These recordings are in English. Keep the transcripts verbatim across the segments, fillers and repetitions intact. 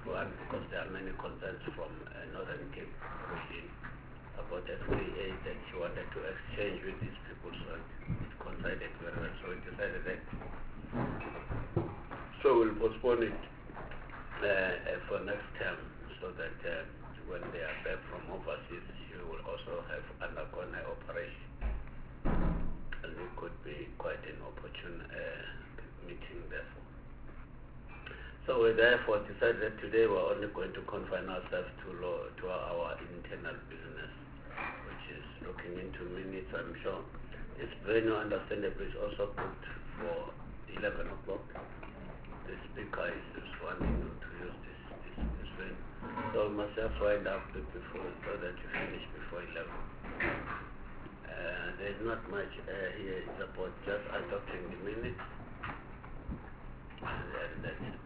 one, because there are many concerns from uh, Northern Cape region about S three A that she wanted to exchange with these people, so it coincided very well. So we decided that. So we'll postpone it uh, for next term, so that uh, when they are back from overseas, she will also have undergone an operation. And it could be quite an opportune uh, meeting, therefore. So we therefore decided that today we're only going to confine ourselves to, law, to our internal business, which is looking into minutes, I'm sure. This venue, understandably, is also booked for eleven o'clock. The speaker is just wanting to use this, this, this venue. So we must just wind up before, so that you finish before eleven. Uh, there's not much uh, here. It's about just adopting the minutes, and then that's it.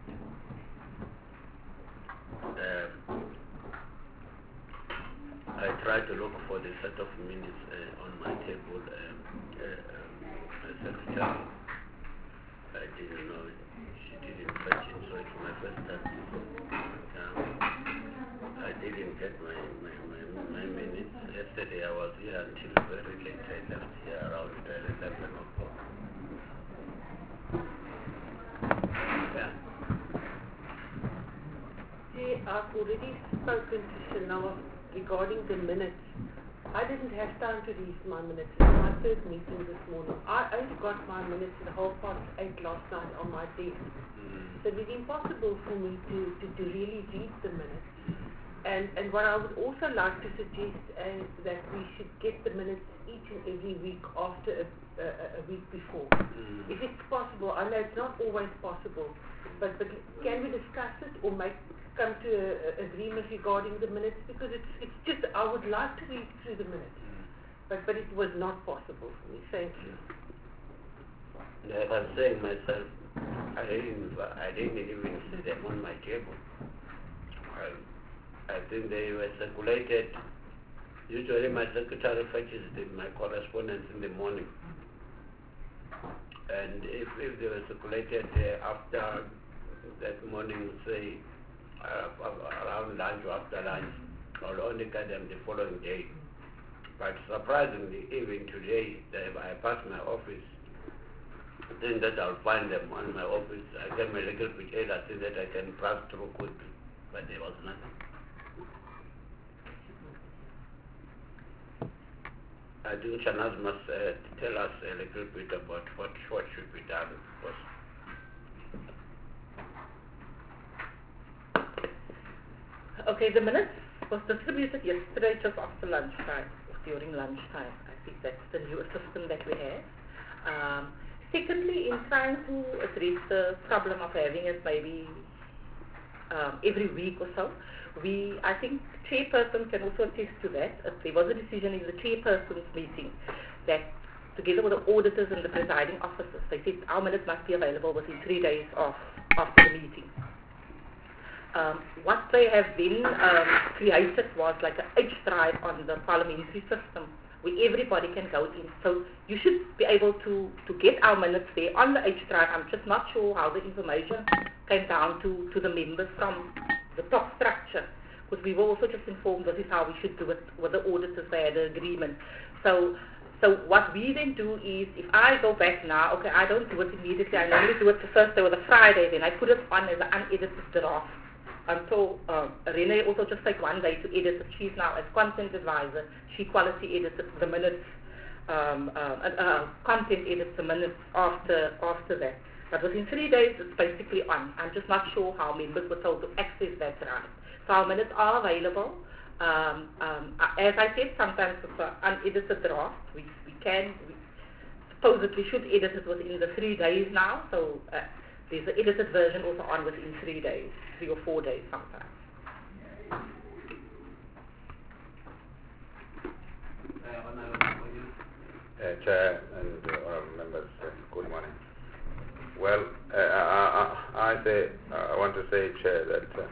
Um, I tried to look for the set of minutes uh, on my table. Um, uh, um, my secretary, I didn't know it. She didn't fetch it, so it's my first time. Um, I didn't get my, my, my, my minutes. Yesterday I was here until very late. I left here around eleven o'clock. Yeah. See, I've already spoken to Shanawa regarding the minutes. I didn't have time to read my minutes. It was my first meeting this morning. I only got my minutes at half past eight last night on my desk. So it was impossible for me to, to, to really read the minutes. And, and what I would also like to suggest is that we should get the minutes each and every week after a, a, a week before. Mm. If it's possible, I know it's not always possible, but, but can we discuss it or make come to an agreement regarding the minutes? Because it's, it's just, I would like to read through the minutes, but, but it was not possible for me. Thank you. Like I'm saying myself, I didn't, I didn't even see them on my table. I, I think they were circulated. Usually my secretary fetches the, my correspondence in the morning. And if, if they were circulated uh, after that morning, say, uh, around lunch or after lunch, I'll only get them the following day. But surprisingly, even today, they, I passed my office, I think that I'll find them on my office. I came a little bit late, I think that I can pass through quickly, but there was nothing. I think Shanaz must uh, tell us a little bit about what, what should be done first. Okay, the minutes was distributed yesterday just after lunchtime, or during lunchtime. I think that's the new system that we have. Um, secondly, in trying to address the problem of having it maybe um, every week or so, we, I think, chairperson can also attest to that. Uh, there was a decision in the chairperson's meeting that, together with the auditors and the presiding officers, they said our minutes must be available within three days of after the meeting. Um, what they have then um, created was like an H drive on the parliamentary system where everybody can go in. So you should be able to, to get our minutes there on the H drive. I'm just not sure how the information came down to, to the members from the top structure, because we were also just informed this is how we should do it with the auditors. They had an agreement. So so what we then do is, if I go back now, okay, I don't do it immediately. I normally do it the Thursday or the Friday, then I put it on as an unedited draft. Until uh, Renee also just take one day to edit it. She's now as content advisor. She quality edited the minutes, um, uh, uh, content edits the minutes after after that. But within three days, it's basically on. I'm just not sure how members were told to access that right. So our minutes are available. Um, um, as I said, sometimes it's an unedited draft. We, we can, we supposedly should edit it within the three days now. So uh, there's an edited version also on within three days, three or four days sometimes. Uh, Chair and uh, honourable members, uh, good morning. Well, uh, I, I, I say I want to say, Chair, that uh,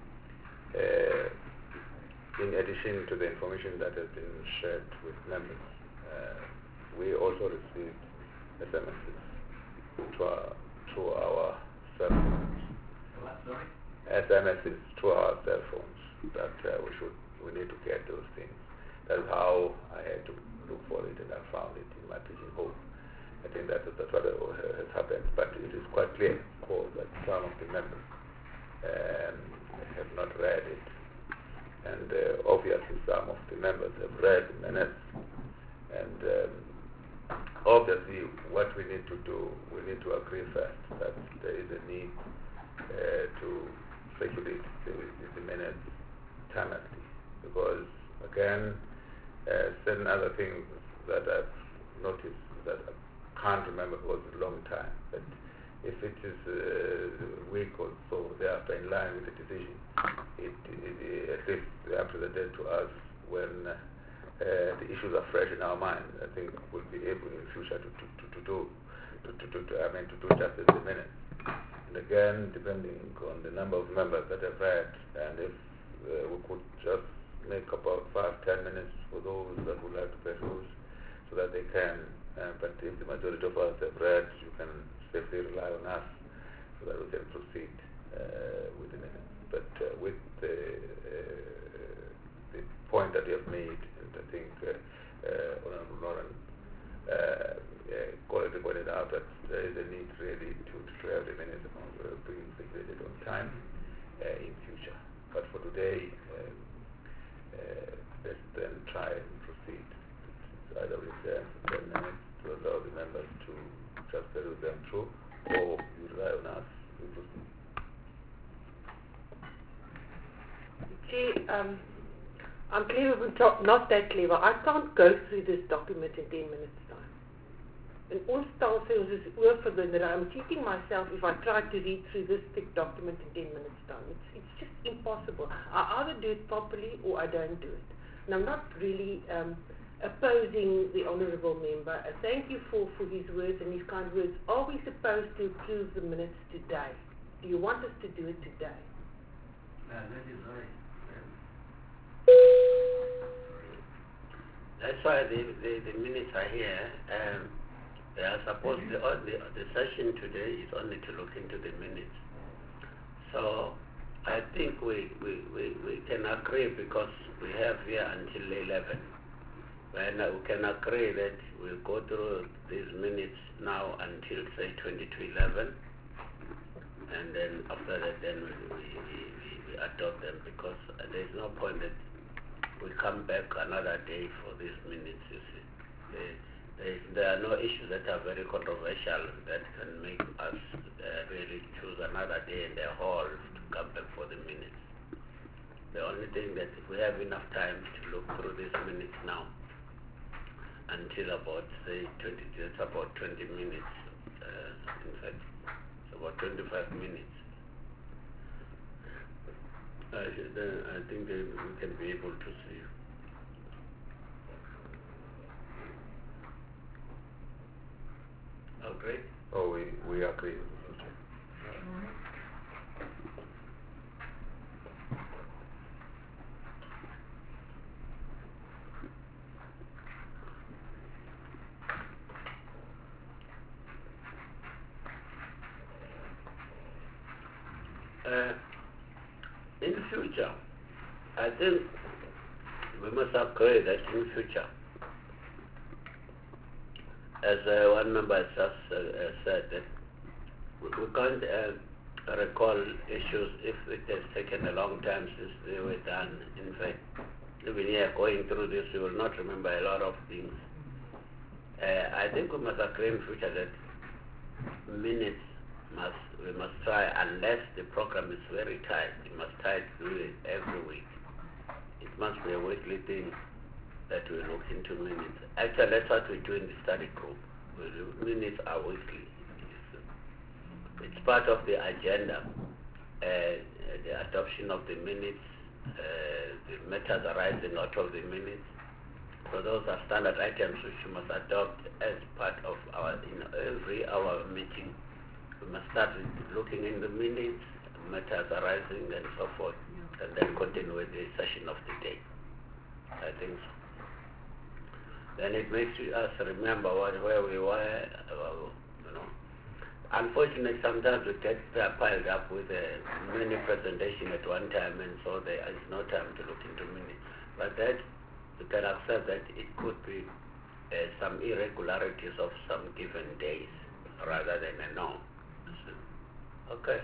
uh, in addition to the information that has been shared with members, uh, we also received S M Ses to our, to our cell phones. What, sorry? S M Ses through our cell phones, that uh, we should, we need to get those things. That's how I had to look for it, and I found it in my pigeon hole. I think that, that's what has happened, but it is quite clear, of course, that some of the members um, have not read it, and uh, obviously some of the members have read the minutes, and um, obviously what we need to do, we need to agree first that there is a need uh, to circulate the, the minutes timely, because again, uh, certain other things that I've noticed that I can't remember for a long time, but if it is uh, a week or so thereafter in line with the decision, it, it, it at least up to the date to us when uh, uh, the issues are fresh in our mind, I think we'll be able in the future to, to, to, to do to, to, to, to, I mean to do justice in a minute. And again, depending on the number of members that have read, and if uh, we could just make about five, ten minutes for those that would like to peruse, so that they can, uh, but if the majority of us have read, you can safely rely on us so that we can proceed uh, with the minutes. But uh, with the, uh, the point that you have made, and I think uh, uh, Honorable Noran uh, uh, correctly pointed out that there is a need really to, to have the minutes uh, being circulated on time uh, in future. But for today, um, uh, let's then try and proceed. It's either with them for ten minutes to allow the members to just peruse them through, or you rely on us to proceed. See, um, I'm clever, but not- not that clever. I can't go through this document in ten minutes time. En ons stelsel is oorverbinder. I'm cheating myself if I try to read through this thick document in ten minutes time. It's, it's just impossible. I either do it properly or I don't do it. And I'm not really um, opposing the honourable member. Uh, thank you for, for his words and his kind words. Are we supposed to approve the minutes today? Do you want us to do it today? Uh, that is right. That's why the, the, the minutes are here. Um, they are supposed to, uh, the, the session today is only to look into the minutes. So I think we, we, we, we can agree, because we have here until eleven. And uh, we can agree that we'll go through these minutes now until say twenty to eleven. And then after that, then we, we, we, we adopt them, because uh, there's no point that we come back another day for these minutes, you see. They, they, there are no issues that are very controversial that can make us uh, really choose another day in the hall to come back for the minutes. The only thing that if we have enough time to look through these minutes now until about, say, twenty, it's about twenty minutes, uh, in fact, it's about twenty-five minutes. I, should, uh, I think uh, we can be able to see. Oh, great. Oh, we, we agree. Uh, in future, I think we must agree that in future, as uh, one member has just uh, uh, said, that we, we can't uh, recall issues if it has taken a long time since they were done. In fact, even here going through this, we will not remember a lot of things. Uh, I think we must agree in future that minutes must we must try, unless the program is very tight, we must try to do it every week. It must be a weekly thing that we look into minutes. Actually, that's what we do in the study group. We do, minutes are weekly. It's, it's part of the agenda. Uh, the adoption of the minutes, uh, the matters arising out of the minutes. So those are standard items which we must adopt as part of our, in every hour meeting. We must start with looking in the minutes, matters arising and so forth, and then continue with the session of the day. I think so. Then it makes us remember what, where we were, uh, you know. unfortunately, sometimes we get uh, piled up with a mini presentation at one time, and so there is no time to look into minutes. But that you can accept that it could be uh, some irregularities of some given days rather than a norm. Okay.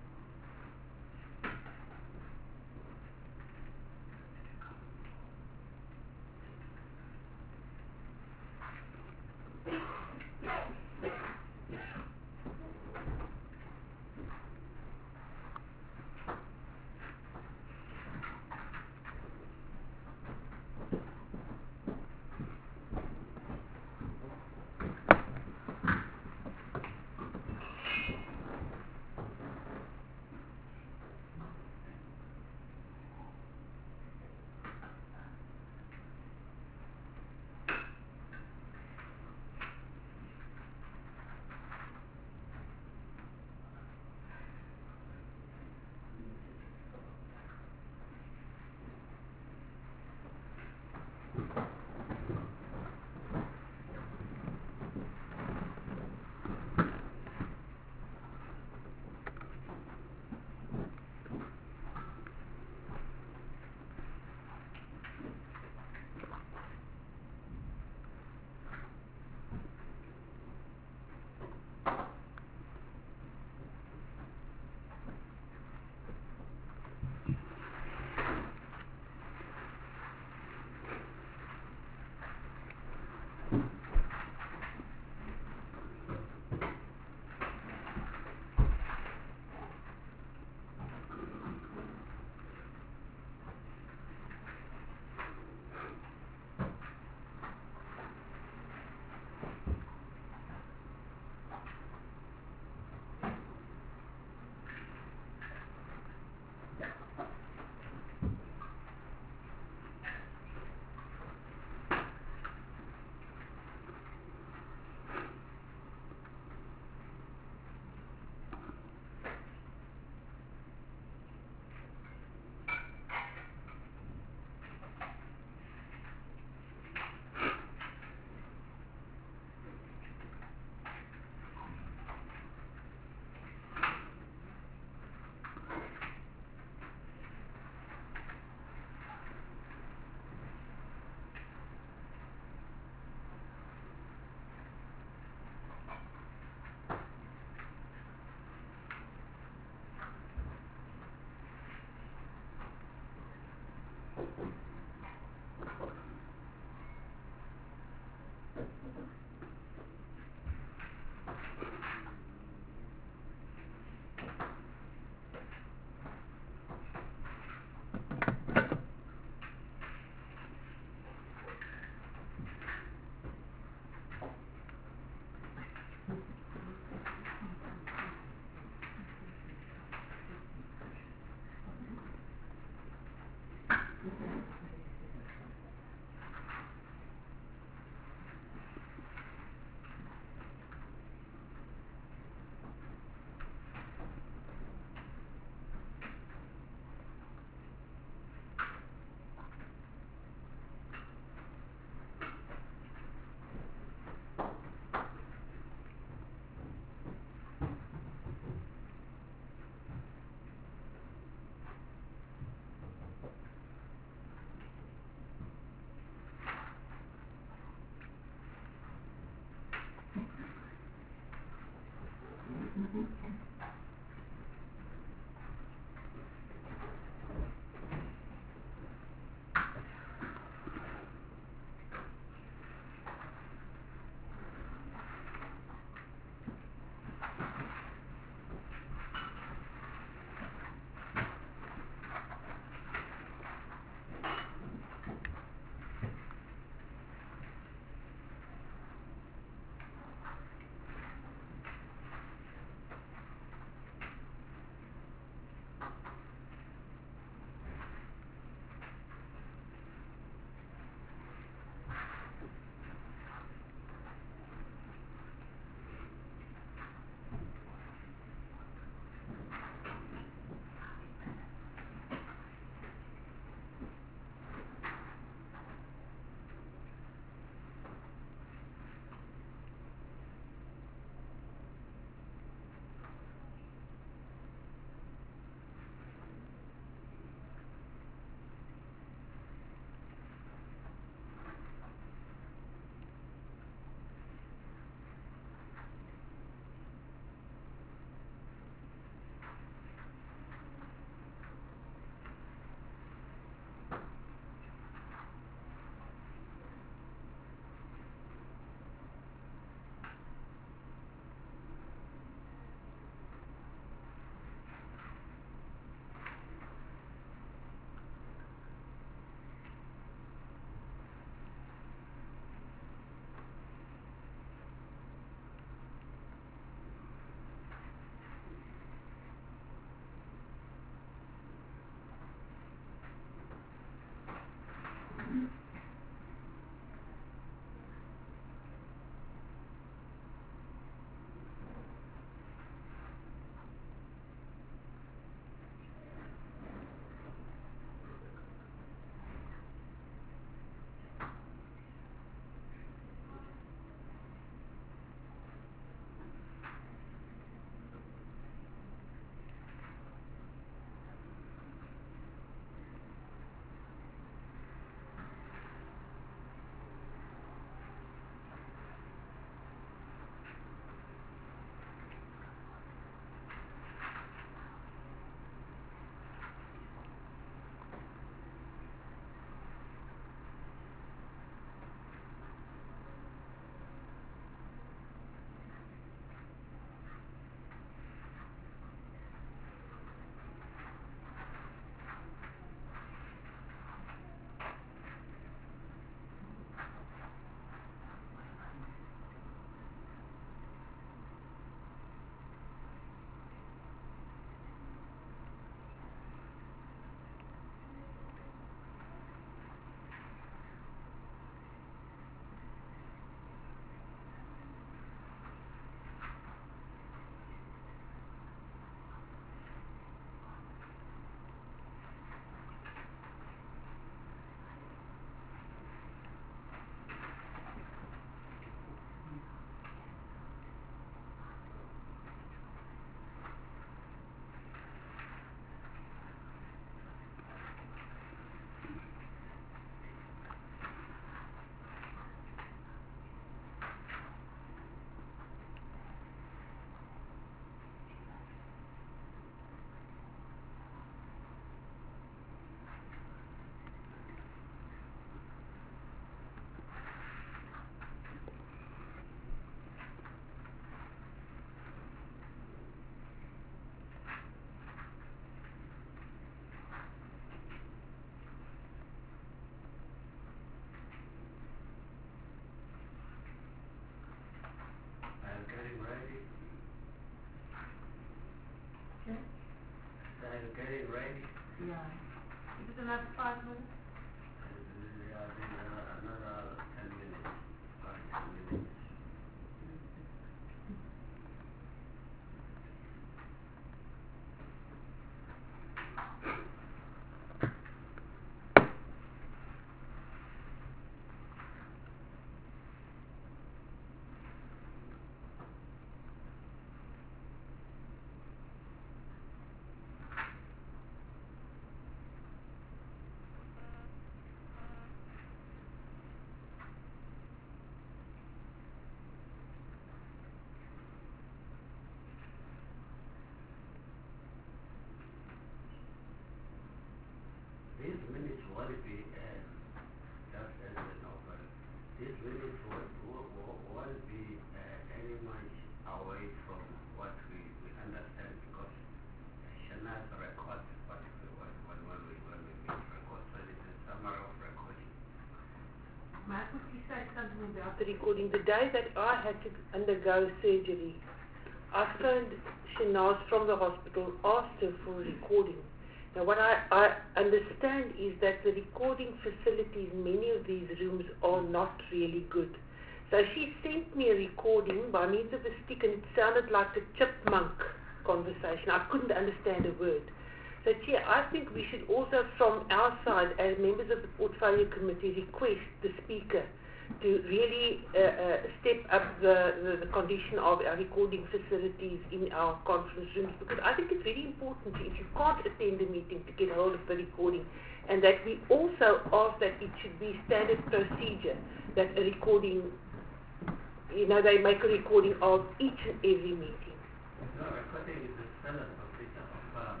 these minutes will be uh, just as an offer. These minutes will, will, will, will be uh, very much away from what we, we understand because Shana's records what we, when, when, when we when we make records. So it's a summary of recording. May I quickly say something about the recording? The day that I had to undergo surgery, I phoned Shanaz from the hospital, asked her for a recording. Now what I, I understand is that the recording facilities in many of these rooms are not really good. So she sent me a recording by means of a stick and it sounded like a chipmunk conversation. I couldn't understand a word. So Chair, I think we should also from our side as members of the Portfolio Committee request the Speaker to really uh, uh, step up the, the, the condition of our recording facilities in our conference rooms because I think it's very important if you can't attend a meeting to get hold of the recording and that we also ask that it should be standard procedure that a recording, you know, they make a recording of each and every meeting. No, recording is a standard procedure of um,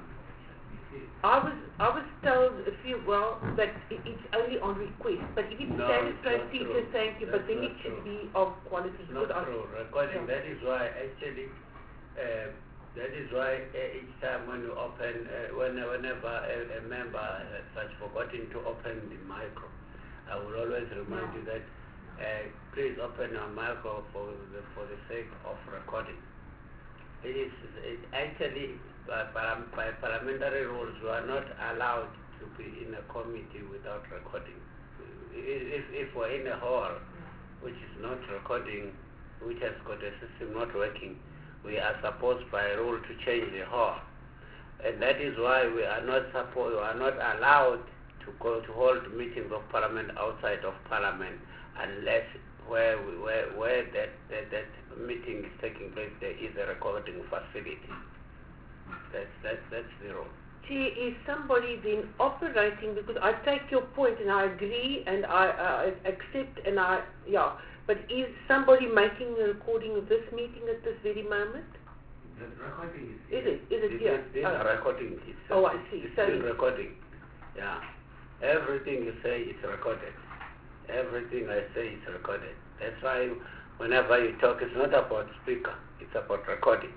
I was I was told a few well that it, it's only on request, but if it's No, standard it's not procedure, true. thank you. That's but then not it should true. be of quality. It's not Good true. answer. Recording, Yeah. that is why actually, uh, that is why uh, each time when you open, uh, when, whenever a, a member has forgotten to open the micro, I will always remind No. you that uh, please open your micro for the, for the sake of recording. It is it actually, by, by parliamentary rules, you are not allowed to be in a committee without recording. If, if we're in a hall which is not recording, which has got a system not working, we are supposed by rule to change the hall. And that is why we are not supposed, we are not allowed to go to hold meetings of parliament outside of parliament unless where we, where, where that, that, that meeting is taking place, there is a recording facility. That's, that's, that's the rule. Chair, is somebody then operating, because I take your point and I agree and I, I accept and I, yeah, but is somebody making a recording of this meeting at this very moment? The recording is Is it? Is it This here? is this Oh. recording. It's, Oh, I see. It's So still recording. Yeah. Everything you say is recorded. Everything I say is recorded. That's why whenever you talk, it's not about speaker. It's about recording.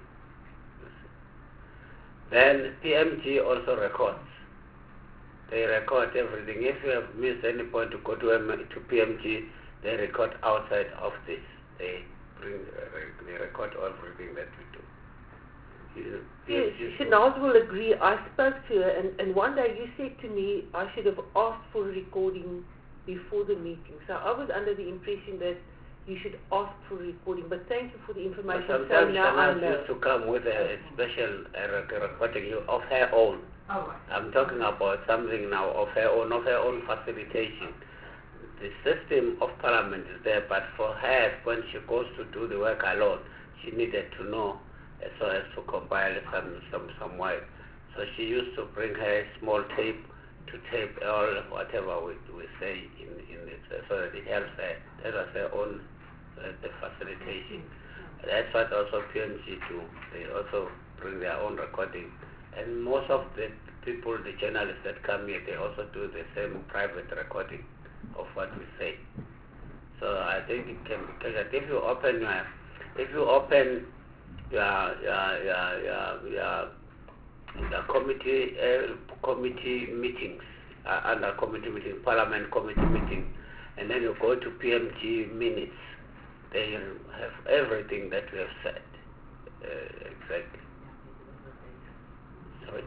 Then P M G also records. They record everything. If you have missed any point to go to, M to P M G, they record outside of this. They bring, uh, they record everything that we do. You, yes, you- Shanaz will agree. I spoke to her and, and one day you said to me I should have asked for a recording before the meeting. So I was under the impression that you should ask for a recording, but thank you for the But information. So sometimes now I Shanaz know. used to come with a special uh, rec- recording of her own. Oh, right. I'm talking about something now of her own, of her own facilitation. The system of parliament is there, but for her, when she goes to do the work alone, she needed to know uh, so as to compile some, some, some work. So she used to bring her small tape to tape all whatever we, we say in, in it, uh, so that it helps her. That was her own uh, the facilitation. That's what also P M G do. They also bring their own recording. And most of the people, the journalists that come here, they also do the same private recording of what we say. So I think it can be because if you open your, if you open your, your, your, your, your the committee uh, committee meetings, uh, under committee meeting, parliament committee meeting, and then you go to P M G minutes, they have everything that we have said. Uh, exactly. Sorry?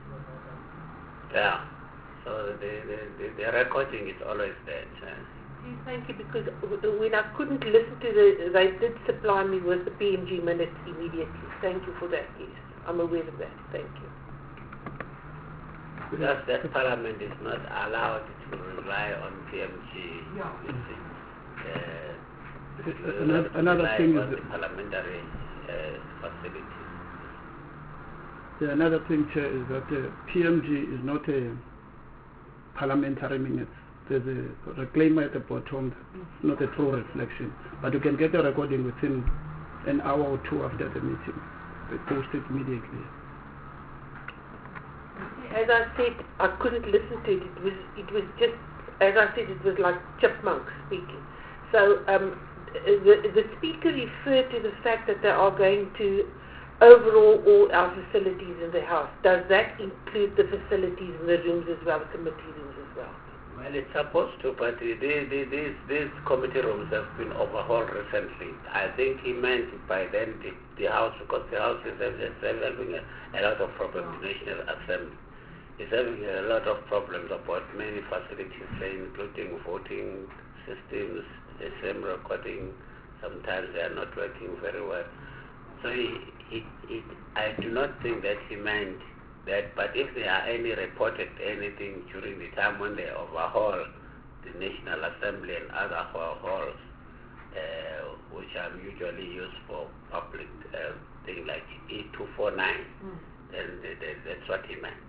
Yeah. So the, the, the, the recording is always there. Uh, Thank you, because w- when I couldn't listen to the, they did supply me with the P M G minutes immediately. Thank you for that, yes. I'm aware of that. Thank you. because that parliament is not allowed to rely on P M G. Yeah. You see. Uh, you Another, have to another rely thing on is the parliamentary uh, facilities. the another thing, Chair, is that uh, P M G is not a parliamentary minutes. There's a reclaimer at the bottom, not a true reflection. But you can get a recording within an hour or two after the meeting. They post it immediately. As I said, I couldn't listen to it. It was, it was just, as I said, it was like chipmunks speaking. So um, the, the speaker referred to the fact that they are going to overhaul all our facilities in the house. Does that include the facilities in the rooms as well, the committee rooms as well? Well, it's supposed to, but the, the, the, these, these committee rooms have been overhauled recently. I think he meant by then the, the house, because the house is having a, a lot of problems, the National Assembly. It's having a lot of problems about many facilities, including voting systems, S M recording. Sometimes they are not working very well. So he, he, he, I do not think that he meant that, but if there are any reported anything during the time when they overhaul the National Assembly and other halls, uh, which are usually used for public uh, things like E two forty-nine, mm. then, then that's what he meant.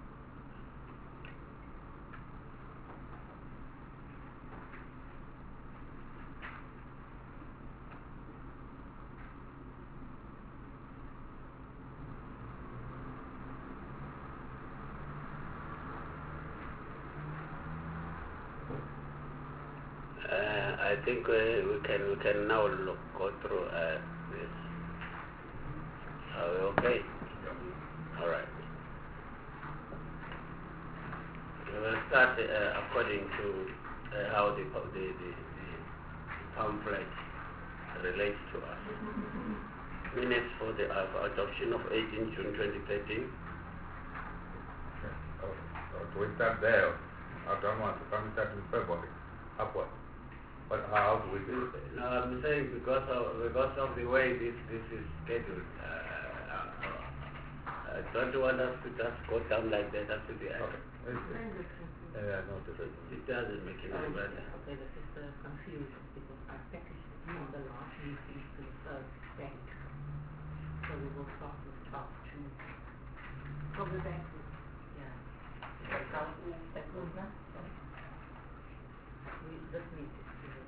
I think uh, we can we can now look, go through uh, this. Are we okay? All right. We will start uh, according to uh, how the, the, the, the pamphlet relates to us. Minutes for the uh, adoption of eighteenth June twenty thirteen. Okay. Oh, oh, so we start there. I don't want to come start in February. Upward. But how do we do it? No, I'm saying because of because of the way this this is scheduled. Uh, uh, I don't want us to just go down like that up to the end. Okay. Yeah, no, it doesn't make it any better. Okay, this is the confusion because I packaged it on the last meeting to the third bank. So we will start with top two. From the bank. Yeah. That's how that goes now. We just need to.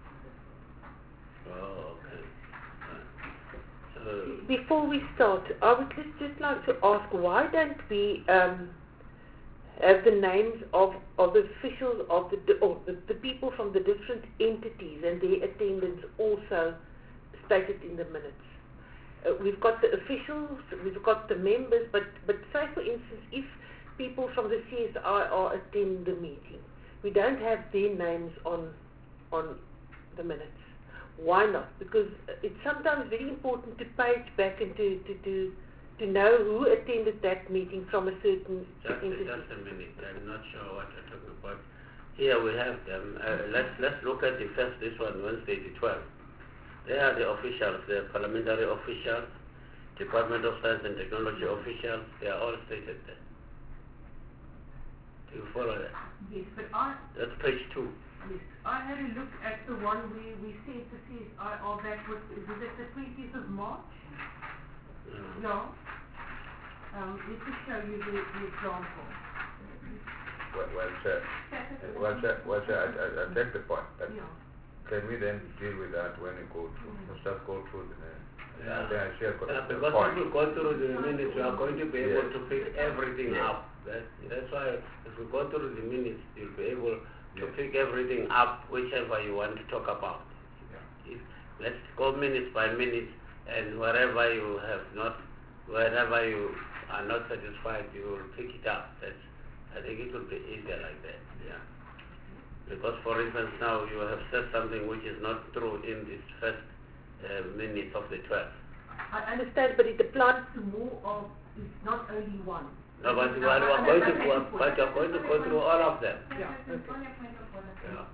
Oh, okay. Right. So before we start, I would just, just like to ask, why don't we um, have the names of, of the officials of the, or the the people from the different entities and their attendance also stated in the minutes? Uh, we've got the officials, we've got the members, but, but say for instance, if people from the C S I are attending the meeting, we don't have their names on on the minutes. Why not? Because it's sometimes very important to page back and to, to, to, to know who attended that meeting from a certain just, entity. Just a minute, I'm not sure what you're talking about. Here we have them. Uh, let's, let's look at the first, this one, Wednesday the twelfth. They are the officials, the parliamentary officials, Department of Science and Technology officials, they are all stated there. Do you follow that? Yes, but I... That's page two. Yes, I had a look at the one where we sent the C S I R back with, is it the twentieth of March? Mm. Yeah. Um, let me show you the, the example. Well, well, sir. Well, sir, well, sir, I, I, I take the point. That Yeah. can we then deal with that when we go through? Mm-hmm. Let's just go through the name. Yeah. Then I share the Uh, because point. if we go through the minutes, we are going to be able Yes. to pick everything Yes. up. That, that's why if we go through the minutes, you'll be able to Yes. pick everything up, whichever you want to talk about. Yeah. If, let's go minutes by minute, and wherever you have not, wherever you are not satisfied, you will pick it up. That's, I think it will be easier like that. Yeah. Because, for instance, now you have said something which is not true in this first uh, minute of the twelfth. I understand, but it applies to more of, it's not only one. No, but we are, we are going to go, but you are going to go through all of them. Yeah, okay. Yeah.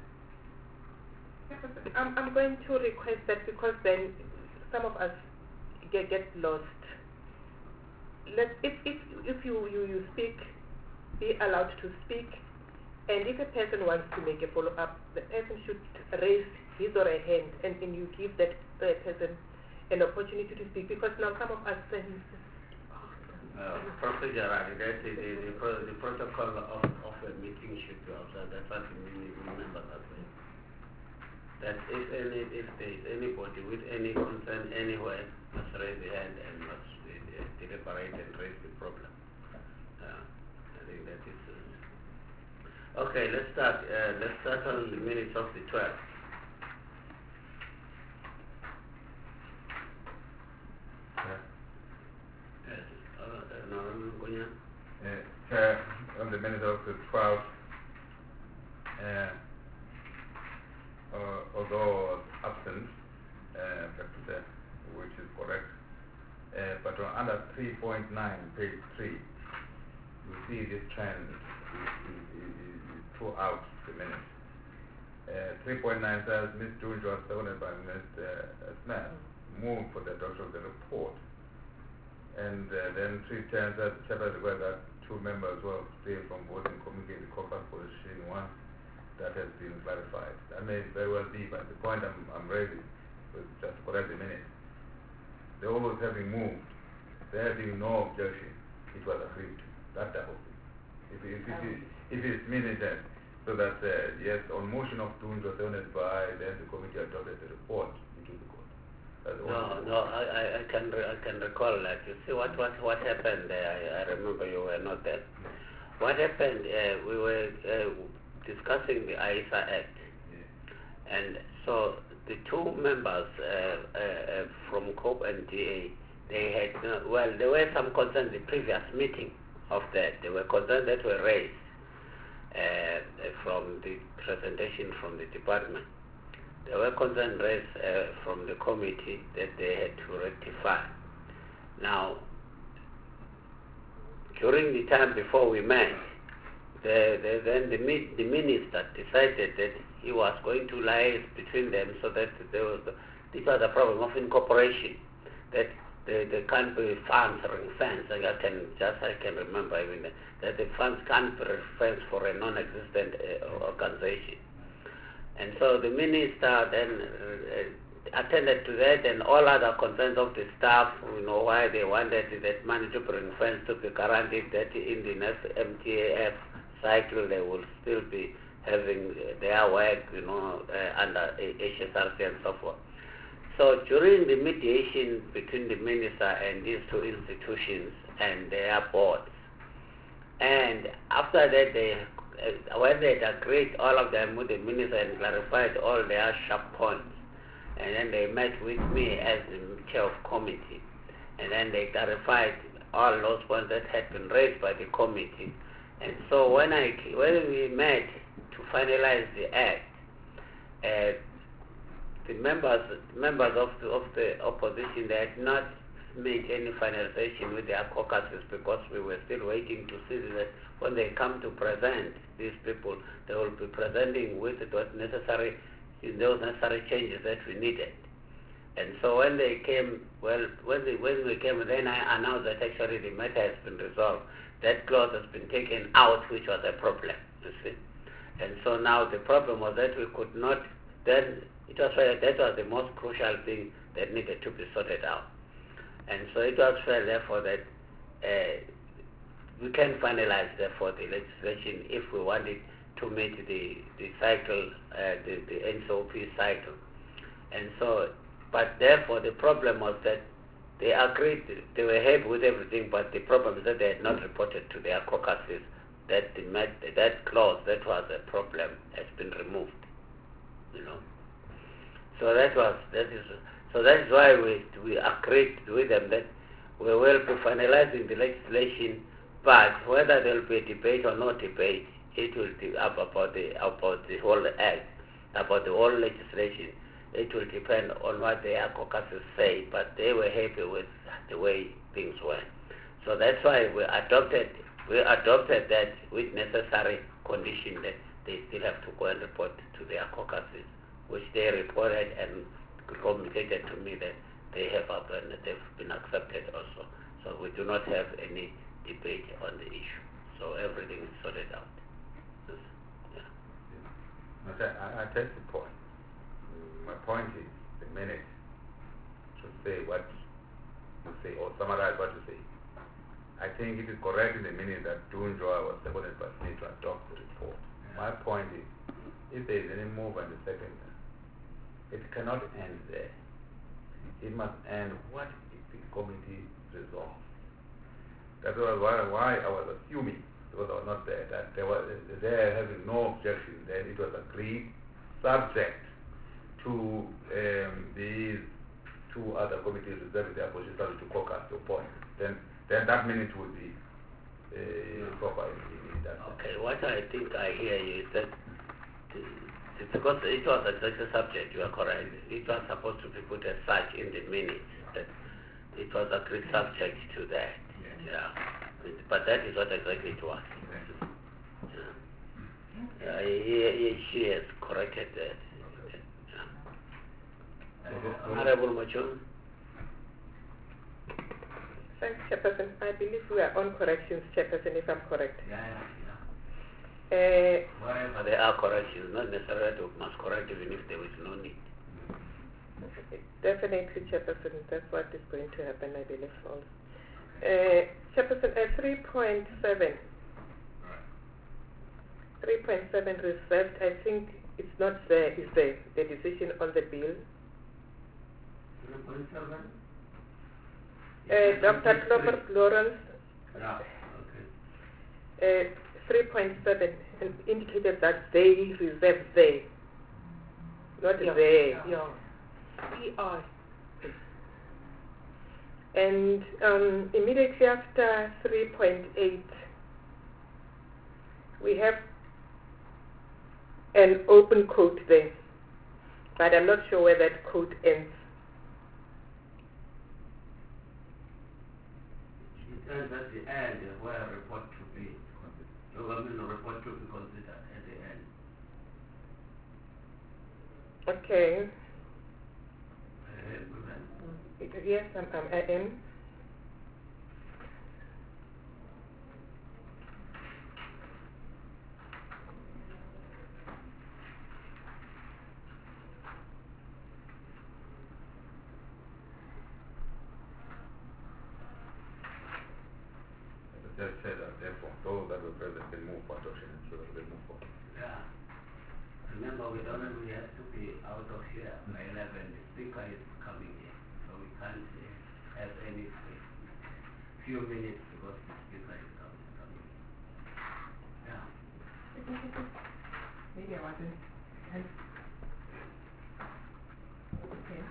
I'm, I'm going to request that because then some of us get, get lost. Let, if, if, if you, you, you speak, be allowed to speak, and if a person wants to make a follow-up, the person should raise his or her hand, and, and you give that uh, person an opportunity to speak, because now some of us then Uh, procedurally, that is the, the, pro, the protocol of, of a meeting should be observed. That's what we remember that way. That if any, if there is anybody with any concern anywhere, must raise the hand and must uh, deliberate and raise the problem. Uh, think that is. Uh, okay, let's start. Uh, let's start on the minutes of the twelfth. Yes. Uh, uh, no, Gunya. Uh, Chair, on the minutes of the twelfth, uh, uh, although absent, uh, but, uh, which is correct, uh, but on under three point nine, page three, you see this trend is, is, is, is throughout the minutes. Uh, three point nine says Miz Jones was seconded by Mister Uh, Smith, moved for the adoption of the report. And uh, then three ten says the chairman requires that two members were abstained from voting communicate the caucus position one. That has been clarified. That may very well be, but the point I'm, I'm raising was just to correct the minute. The always having moved, there being no objection, it was agreed to. That type of thing. If, if, if, it, if it's minute then, so that uh, yes, on motion of doing was seconded by, then the committee adopted the report into the court. That's No, no, I, I, I can re- I can recall that. You see what what what happened there. I, I remember you were not there. What happened? Uh, we were uh, discussing the I S A Act, yeah. and so the two members uh, uh, from COPE and D A, they had uh, well, there were some concerns the previous meeting of that. There were concerns that were raised uh, from the presentation from the department. There were concerns raised uh, from the committee that they had to rectify. Now, during the time before we met, the, the, then the, the minister decided that he was going to liaise between them so that there was, this was a problem of incorporation, that there, there can't be funds ring-fenced. I can just I can remember even that, that the funds can't be ring-fenced for a non-existent uh, organization. And so the minister then uh, attended to that, and all other concerns of the staff, you know, why they wanted that money to be ring-fenced to be guaranteed that in the next M T A F cycle they will still be having their work, you know, uh, under H S R C and so forth. So during the mediation between the minister and these two institutions and their boards, and after that they, uh, when they had agreed, all of them with the minister and clarified all their sharp points, and then they met with me as the chair of committee, and then they clarified all those points that had been raised by the committee. And so when I when we met to finalize the act, uh, the members members of the, of the opposition, they had not made any finalization with their caucuses because we were still waiting to see that when they come to present these people, they will be presenting with those necessary those necessary changes that we needed. And so when they came, well, when, they, when we came, then I announced that actually the matter has been resolved. That clause has been taken out, which was a problem, you see. And so now the problem was that we could not, then it was that was the most crucial thing that needed to be sorted out. And so it was felt, therefore, that uh, we can finalize, therefore, the legislation if we wanted to meet the, the cycle, uh, the, the N C O P cycle. And so, but therefore, the problem was that they agreed, they were happy with everything, but the problem is that they had not reported to their caucuses that the met, that clause that was a problem has been removed, you know. So that was, that is, so that is why we, we agreed with them that we will be finalizing the legislation, but whether there will be a debate or no debate, it will be up about the, about the whole act, about the whole legislation. It will depend on what their caucuses say, but they were happy with the way things went. So that's why we adopted we adopted that with necessary condition that they still have to go and report to their caucuses, which they reported and communicated to me that they have and they've been accepted also. So we do not have any debate on the issue. So everything is sorted out. Yeah. Okay, I, I take the point. My point is, the minute should say what you say or summarize what you say. I think it is correct in the minute that Dunjoa was seconded by me to adopt the report. My point is, if there is any move on the second, it cannot end there. It must end what is the committee resolved. That was why, why I was assuming because I was not there, that they were there having no objection, then it was agreed, subject to um, these two other committees reserving their position to caucus your point. Then, then that minute will be uh, proper in, in that. Okay, what I think I hear you is that uh, because it was a such a subject, you are correct. It was supposed to be put as such in the minutes. That it was agreed subject to that. Yeah. But that is what exactly it was. Yeah. Uh, he, he, she has corrected that. Yeah. Honorable Machon. Thanks, Chairperson. I believe we are on corrections, Chairperson, if I'm correct. Yeah, yeah, yeah. Uh, Wherever there are corrections, not necessarily we must correct even if there is no need. Definitely, Chairperson. That's what is going to happen, I believe. Also. Uh, Chairperson, at three point seven, three point seven reserved, I think it's not there, is there, the decision on the bill. three point seven? Uh, Doctor Clover Lawrence, Yeah, okay. uh, three point seven indicated that they reserved there, not Yeah. there. Yeah. P I. And um, immediately after three point eight, we have an open quote there, but I'm not sure where that quote ends. It ends at the end where a report to be, so I mean a report to be considered at the end. Okay. Uh, Yes, I'm, I'm, I am. Just say that, therefore, those that were present can move for adoption, so that they move forward. Yeah. Remember, we don't we have to be out of here by eleven. The speaker is coming in, so we can't uh, have any uh, few minutes because the speaker is coming. coming. Yeah. Maybe I wasn't. Okay.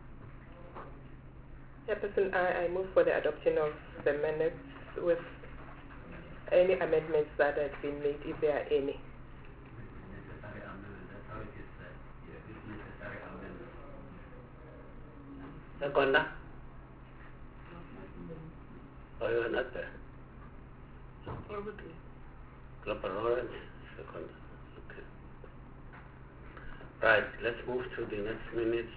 Chairperson, I, I move for the adoption of the minutes with any amendments that have been made, if there are any. Necessary amendment. That's how it is said. Yeah. It's necessary amendment. Second. Oh, you are not there. Probably. Clover Lawrence, second. Okay. Right, let's move to the next minutes.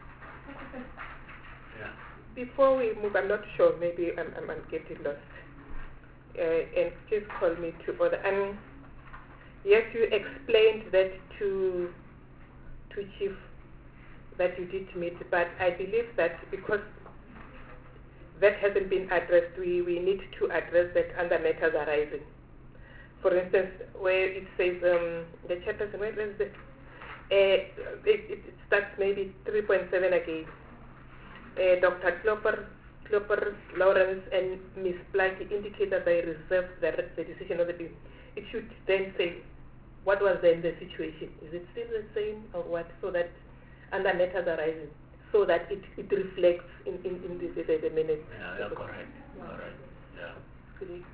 Yeah. Before we move, I'm not sure, maybe I'm, I'm, I'm getting lost. Uh, and please call me to order. Um, yes, you explained that to to Chief that you did meet, but I believe that because that hasn't been addressed, we, we need to address that under matters arising. For instance, where it says, um, the chairperson, where is it? Uh, it, it starts maybe three point seven again. Uh, Doctor Clover, Clover Lawrence and Miz Blackie indicate that they reserved the, the decision of the bill. It should then say what was then the situation. Is it still the same or what? So that under matters arising, so that it, it reflects in, in, in the, the, the minutes. Yeah, you're correct. Yeah. Correct. Yeah. Please.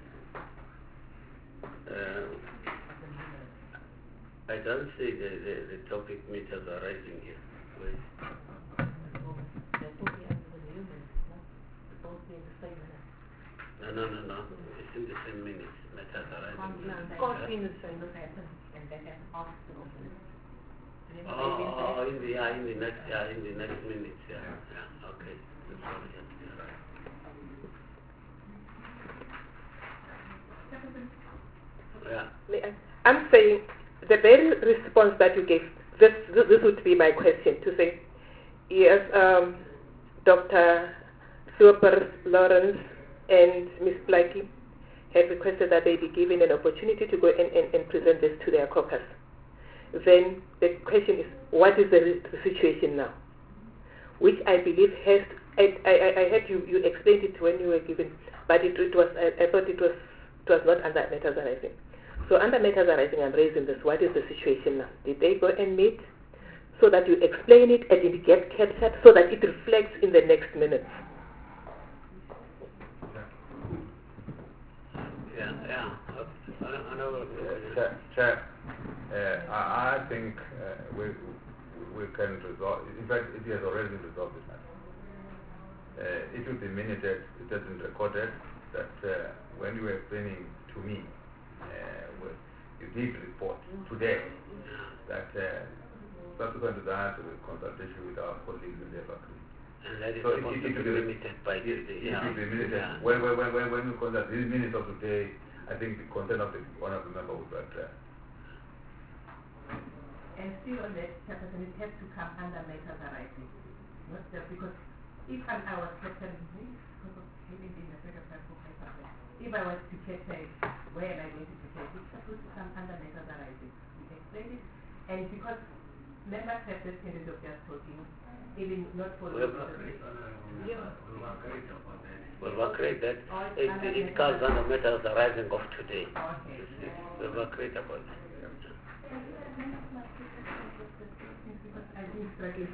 Uh, I don't see the, the, the topic meters arising here. Wait. No, no, no, no. It's in the same minutes. Matters arising. Can't be in the same. Oh, oh, oh, in the yeah, in the next yeah, in the next minutes. Yeah, yeah. Okay. That's all. Yeah, yeah, right. Yeah. May I- I'm saying the very response that you gave, this, this, this would be my question, to say, yes, um, Doctor Super Lawrence and Miz Blackie have requested that they be given an opportunity to go and, and, and present this to their caucus. Then the question is, what is the, the situation now? Which I believe has, I, I, I heard you, you explained it when you were given, but it, it was, I, I thought it was It was not under matters arising. So under matters arising, I'm raising this. What is the situation now? Did they go and meet so that you explain it and it gets captured so that it reflects in the next minutes? Yeah, yeah. I, I know. Uh, Chair, Chair uh, I, I think uh, we we can resolve. In fact, it has already been resolved this matter. Uh, it will be minuted. It has been recorded that uh, when you were explaining to me, uh, well, you did report today that uh, subsequent to that, with consultation with our colleagues in the faculty. And that is So supposed it, it, to it be will limited by it, today. it Yeah. will be minuted. Yeah. When, when, when, when, when we conduct these minutes of today, I think the consent of the honorable member would be clear. And still on that chapter, it has to come under matters arising. Not just because if I, I was captain, because of having been a secretary for five percent, if I was to captain, where am I going to captain? It's supposed to come under matters arising. We explained it. And because members have this tendency of just talking, even not following Well, the Yeah. We'll work rate that Or it, under it matters comes under matters arising of today. Okay. You see, we'll work rate about it. Because I've been struggling.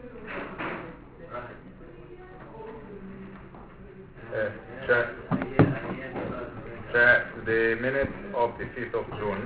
Uh, Chair, Chair, the minutes of the fifth of June,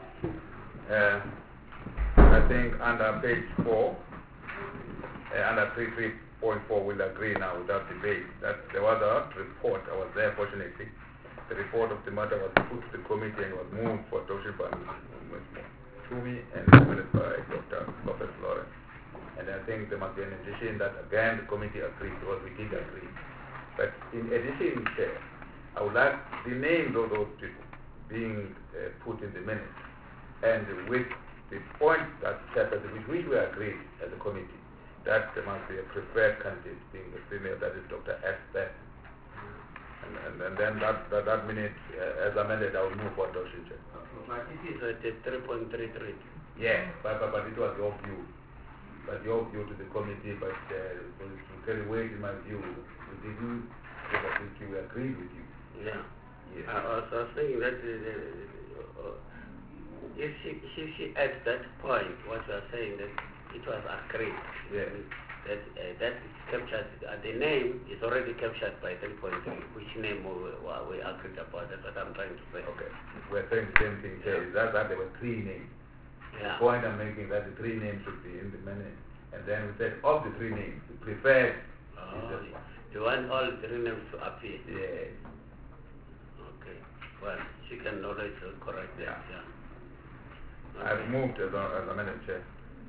uh, I think under page four, uh, under three three point four, we'll agree now without debate that there was a report. I was there, fortunately. The report of the matter was put to the committee and was moved for adoption by to me and submitted by Doctor Lopez Lawrence. And I think there must be an addition that again the committee agreed, because we did agree. But in addition, Chair, I would like the names of those people being uh, put in the minutes, and with the point that Chairperson, which we were agreed as a committee, that there must be a preferred candidate being the female, that is Doctor S. Beth. And, and, and then that, that, that minute, uh, as amended, I will move for adoption, Chair. But it is at three point three three. Yeah, but, but, but it was your view. But your view to the committee, but uh, to, to carry weight in my view, we didn't, because we agreed with you. Yeah. Yes. I was also saying that uh, uh, if she, she, she adds that point, what you are saying, that it was agreed. Yeah. That uh, that is captured, uh, the name is already captured by three point three. Which name we, we agreed about? That's what I'm trying to say. Okay. We're saying the same thing here. Is that, that there were three names. Yeah. The point I'm making that the three names should be in the minute. And then we said of the three names, the preferred Oh, is this one. you want all three names to appear? Yes. Okay. Well, she can always uh, correct that. Yeah. Yeah. I've Okay. moved as a, as a minute, Chair.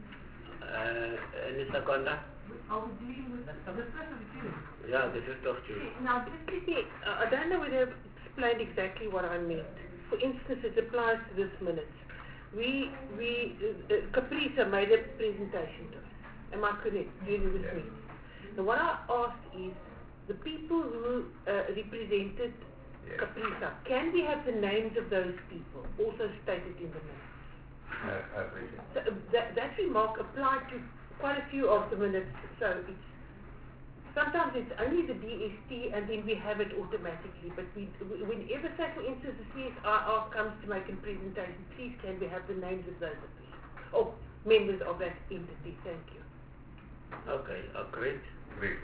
Uh, any seconder? Are we dealing with the first of June? Yeah, the fifth of June. Now, just let me, uh, I don't know whether I've explained exactly what I meant. For instance, it applies to this minute. We, we, uh, uh, Caprisa made a presentation to us. Am I correct? During this Yes. meeting. Now, what I asked is, the people who uh, represented Yes. Caprisa, can we have the names of those people also stated in the minutes? I, I appreciate it. So, uh, that, that remark applied to quite a few of the minutes, so it's, sometimes it's only the D S T and then we have it automatically, but we, whenever, say for instance, the C S I R comes to make a presentation, please can we have the names of those people, or members of that entity, thank you. Okay, oh, great. Great.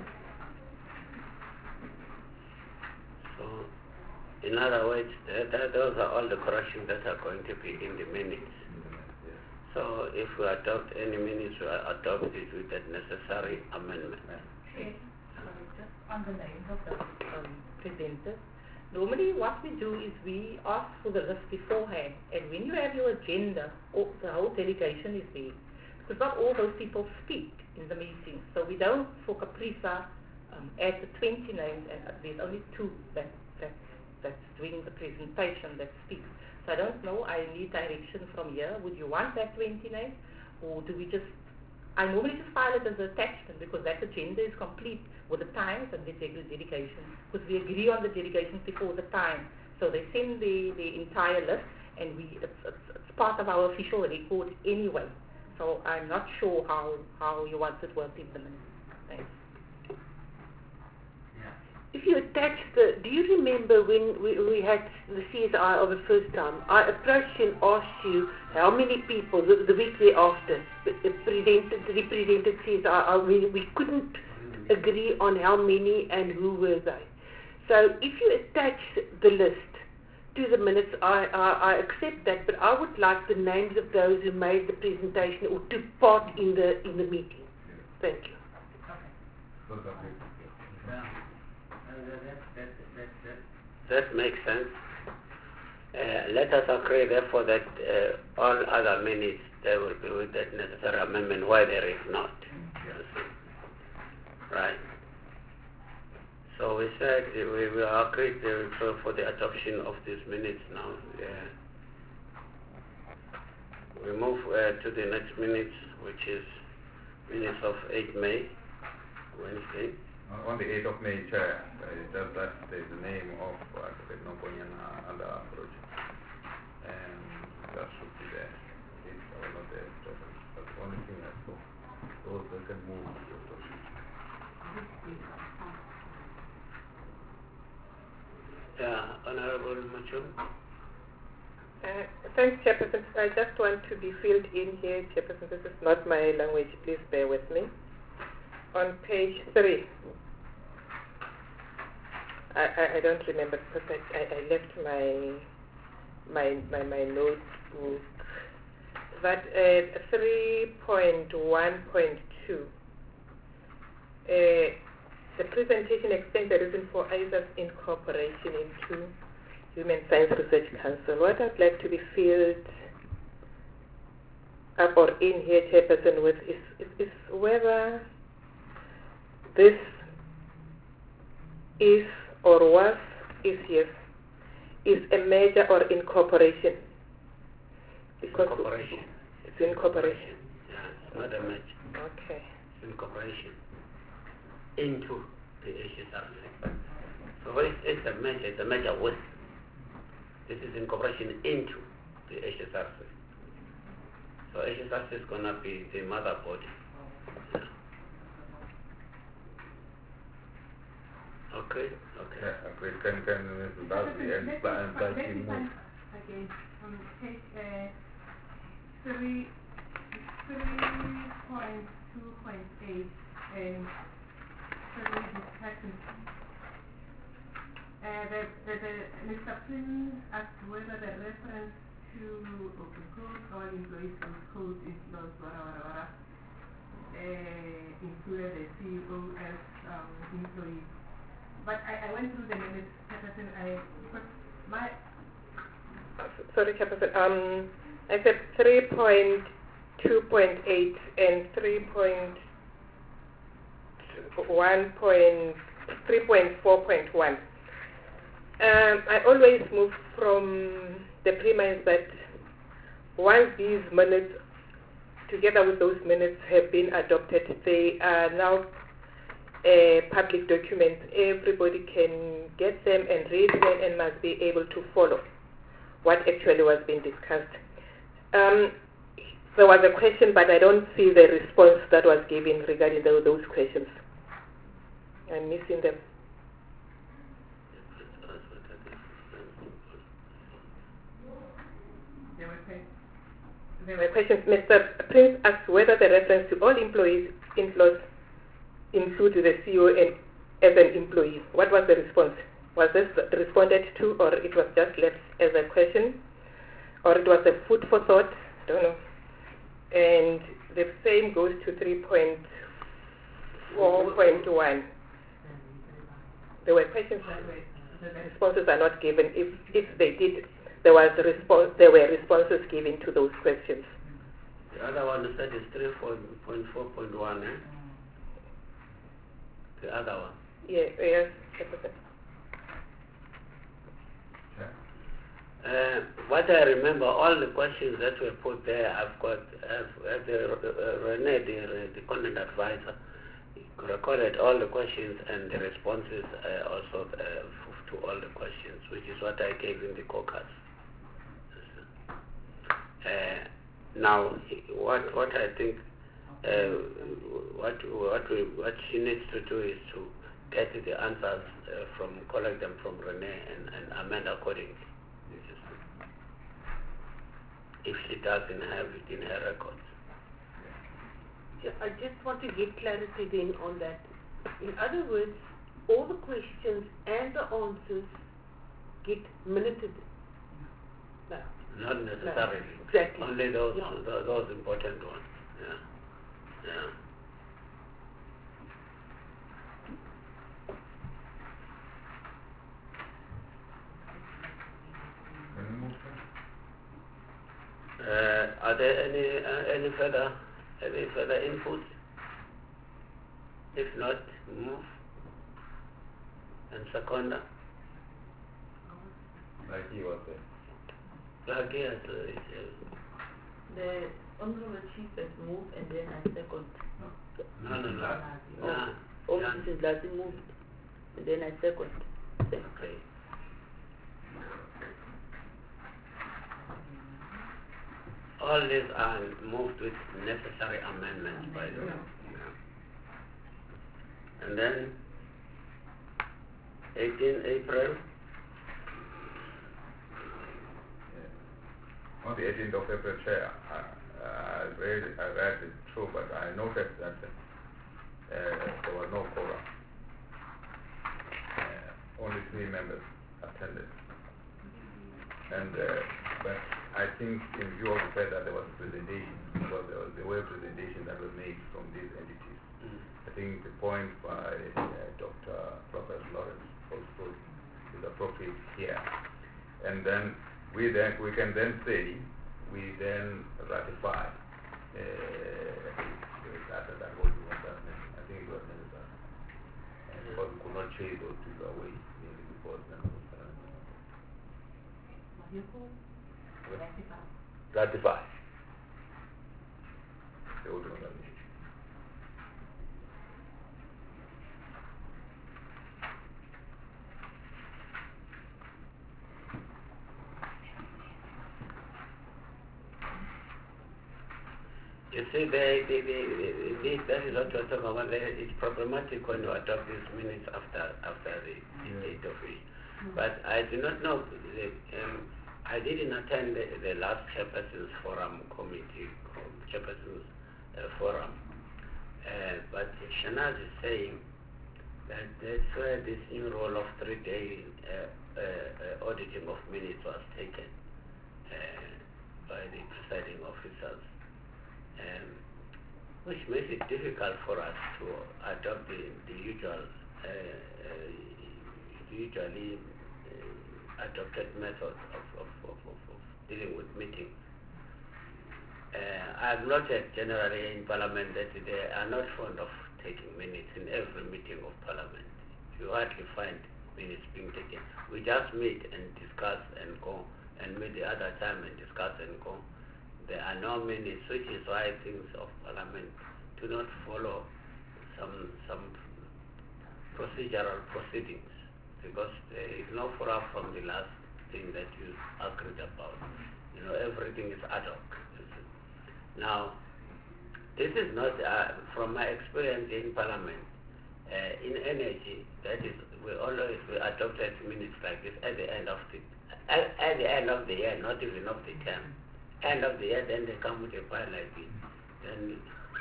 So, in other words, th- th- those are all the corrections that are going to be in the minutes. Yes. So, if we adopt any minutes, we adopt it with that necessary amendment. Yes. Sorry, just on the names of the um, presenters. Normally what we do is we ask for the list beforehand, and when you have your agenda, all, the whole delegation is there. Because not all those people speak in the meeting. So we don't, for Caprisa, um, add the twenty names, and uh, there's only two that, that that's doing the presentation that speaks. So I don't know, I need direction from here. Would you want that twenty names? Or do we just, I normally just file it as an attachment because that agenda is complete with the times and the dedication. Because we agree on the dedications before the time. So they send the, the entire list, and we it's, it's, it's part of our official record anyway. So I'm not sure how, how you want it worked in the minutes. Thanks. if you attach the, do you remember when we, we had the C S I of the first time? I approached you and asked you how many people, the, the week thereafter, represented, represented C S I. I mean, we couldn't agree on how many and who were they. So if you attach the list to the minutes, I, I, I accept that, but I would like the names of those who made the presentation or took part in the in the meeting. Thank you. Yeah. That, that, that, that, that makes sense. Uh, let us agree, therefore, that uh, all other minutes there will be with that necessary amendment, why there is not. Right. So we said uh, we will agree uh, for the adoption of these minutes now. Yeah. We move uh, to the next minutes, which is minutes of eighth May, Wednesday. Uh, on the eighth of May, Chair, uh, does that say the name of uh, Noponyana and the project? And that should be there. It's all not there. That's the only thing I saw. Those that can move to the project. Yeah, Honorable Machum. Uh, thanks, Chairperson. I just want to be filled in here, Chairperson. This is not my language. Please bear with me. On page three, I, I, I don't remember because I, I, I left my my my, my notebook. But uh, three point one point two, uh, the presentation explains the reason for I S A's incorporation into Human Science Research Council. What I'd like to be filled up or in here, Chairperson, with is, is, is whether this is or was, is yes, is a merger or incorporation. Because Incorporation. It's incorporation. Yeah, it's not a merger. Okay. It's incorporation into the H S R C. So it's, it's a merger, it's a merger with. This is incorporation into the H S R C. So H S R C is going to be the mother body. Yeah. Okay, okay. Yeah, okay. Can, can, that's the end. Let But, me, but let you me move. find again on page uh, three, three point two point eight and three discussion. Uh, the, the, the, Mister Flynn asked whether the reference to open code or employees with code inflows, wara, wara, wara, uh, included the C E O as um, employee. But I, I went through the minutes, Chairperson, I, because my... Sorry, Chairperson. Um, I said three point two point eight and three point one point three point four point one. Um, I always move from the premise that once these minutes, together with those minutes, have been adopted, they are now uh, public documents. Everybody can get them and read them and must be able to follow what actually was being discussed. Um, there was a question, but I don't see the response that was given regarding the, those questions. I'm missing them. There were questions. Mister Prince asked whether the reference to all employees inflows include the C E O and as an employee. What was the response? Was this responded to, or it was just left as a question, or it was a food for thought? I don't know. And the same goes to three point four point one. There were questions. The responses are not given. If if they did, there was a response. There were responses given to those questions. The other one said is three point four point one. Eh? The other one. Yeah. Yes. Uh, what I remember, all the questions that were put there, I've got uh, the, uh, Rene, the, the content advisor, recorded all the questions and the responses uh, also uh, to all the questions, which is what I gave in the caucus. Uh, now, what what I think, uh, what what we, what she needs to do is to get the answers uh, from, collect them from Renee and, and amend accordingly. This is, if she doesn't have it in her records. Yeah, I just want to get clarity then on that. In other words, all the questions and the answers get minuted. No. Not necessarily. No, exactly. Only those, Yeah. those, those important ones. Yeah. Yeah. Any motion? Uh, are there any uh, any further any further input? If not, move. And second, Like he was there. like yes, uh, it's, uh, The Honorable Chief has moved and then I second. no, no, no. Oh, Yeah. oh, Yeah. Missus Lassie moved and then I second. Okay. All these are moved with necessary amendments, by the way. Yeah. And then, eighteenth April, On the eighteenth of April, Chair, I, I read I read it through, but I noted that uh, there was no quorum. Uh, only three members attended. And uh, but I think in view of the fact that there was a presentation, because there was the way presentation that was made from these entities, mm, I think the point by uh, Doctor Professor Lawrence also is appropriate here. And then we then we can then say we then ratify uh, that that was what that meant. I think it was necessary. And because we could not chase those people away mainly because members of parliament. Ratify. The vote on that issue. you see, they, they, they, they, they, that is what we're talking about. They- It's problematic when you adopt these minutes after after the, the date of it. But I do not know. The, um, I didn't attend the, the last Chairperson's Forum Committee, com- Chairperson's uh, Forum. Uh, but Shanaz is saying that that's where this new role of three-day uh, uh, uh, auditing of minutes was taken uh, by the presiding officers, um, which makes it difficult for us to adopt the, the usual, uh, uh, usually uh, adopted method of, of, of, of, of dealing with meetings. Uh, I've noted generally in Parliament that they are not fond of taking minutes in every meeting of Parliament. You hardly find minutes being taken. We just meet and discuss and go, and meet the other time and discuss and go. There are no minutes, which is why things of Parliament do not follow some some procedural proceedings, because there is no follow-up from the last thing that you agreed about. You know, everything is ad hoc. Now, this is not, uh, from my experience in Parliament, uh, in energy, that is, we always we adopted minutes like this at the end of the, at, at the end of the year, not even of the term. End of the year, then they come with a file like this. Then,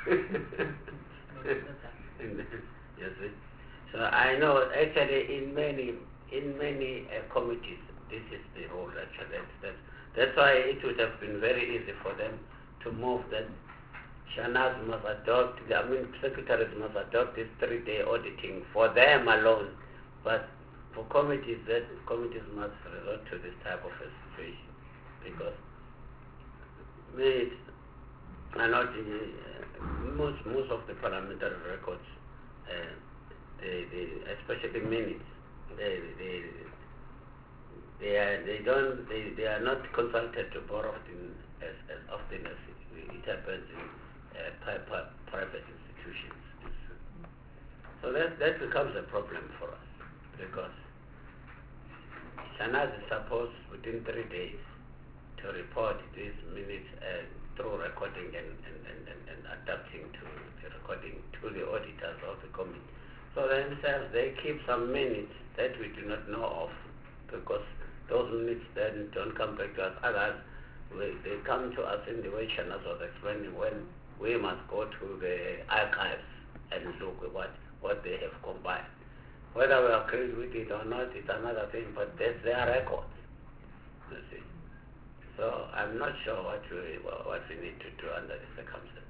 and then, you see. So I know actually in many, in many uh, committees, this is the rule actually. That's, that's, that's why it would have been very easy for them to move that Shanaz must adopt, I mean secretaries must adopt this three-day auditing for them alone. But for committees, that committees must resort to this type of a situation, because minutes are not, uh, most, most of the parliamentary records, uh, they, they, especially minutes, they, they, they, are, they don't, they, they are not consulted more often as, as often as it, it happens in uh, pri- pri- private institutions. So that, that becomes a problem for us, because Shanaz is supposed within three days to report these minutes uh, through recording and, and, and, and, and adapting to the recording to the auditors of the committee. So themselves, they keep some minutes that we do not know of, because those minutes then don't come back to us. Others, we, they come to us in the way Shanas was explaining, when we must go to the archives and look at what, what they have combined. Whether we agree with it or not is another thing, but that's their records, you see. So I'm not sure what we, what we need to do under the circumstances.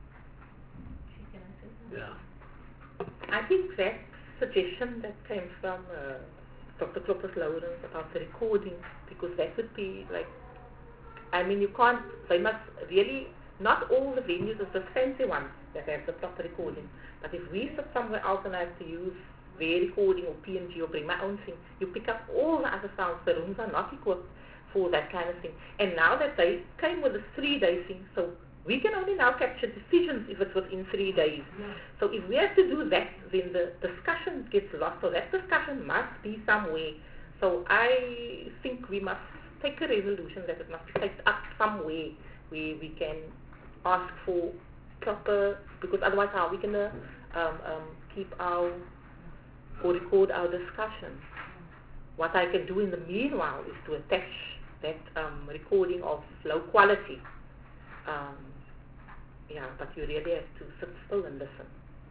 Yeah. I think that suggestion that came from uh, Doctor Kloppers Lawrence about the recording, because that would be like, I mean, you can't, they must really, not all the venues are the fancy ones that have the proper recording, but if we sit somewhere else and I have to use their recording or P M G or bring my own thing, you pick up all the other sounds. The rooms are not equipped for that kind of thing. And now that they came with a three-day thing, so we can only now capture decisions if it's within three days. Yeah. So if we have to do that, then the discussion gets lost. So that discussion must be somewhere. So I think we must take a resolution that it must be taken up somewhere where we can ask for proper, because otherwise how are we going to um, um, keep our, or record our discussion? What I can do in the meanwhile is to attach that um, recording of low quality. Um, yeah, but you really have to sit still and listen.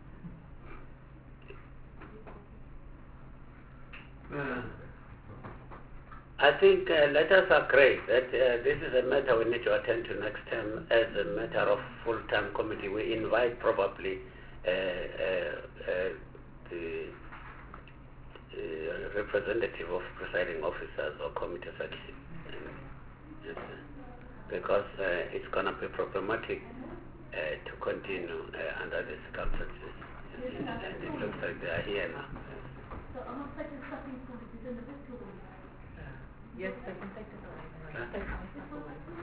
Uh, I think uh, let us agree that uh, this is a matter we need to attend to next term as a matter of full-time committee. We invite probably uh, uh, uh, the uh, representative of presiding officers or committee secretary. Yes, because uh, it's going to be problematic uh, to continue uh, under the circumstances. Yes, and it looks like they are here now. So I'm not taking something from the individual. Yes, I can take it away. Huh?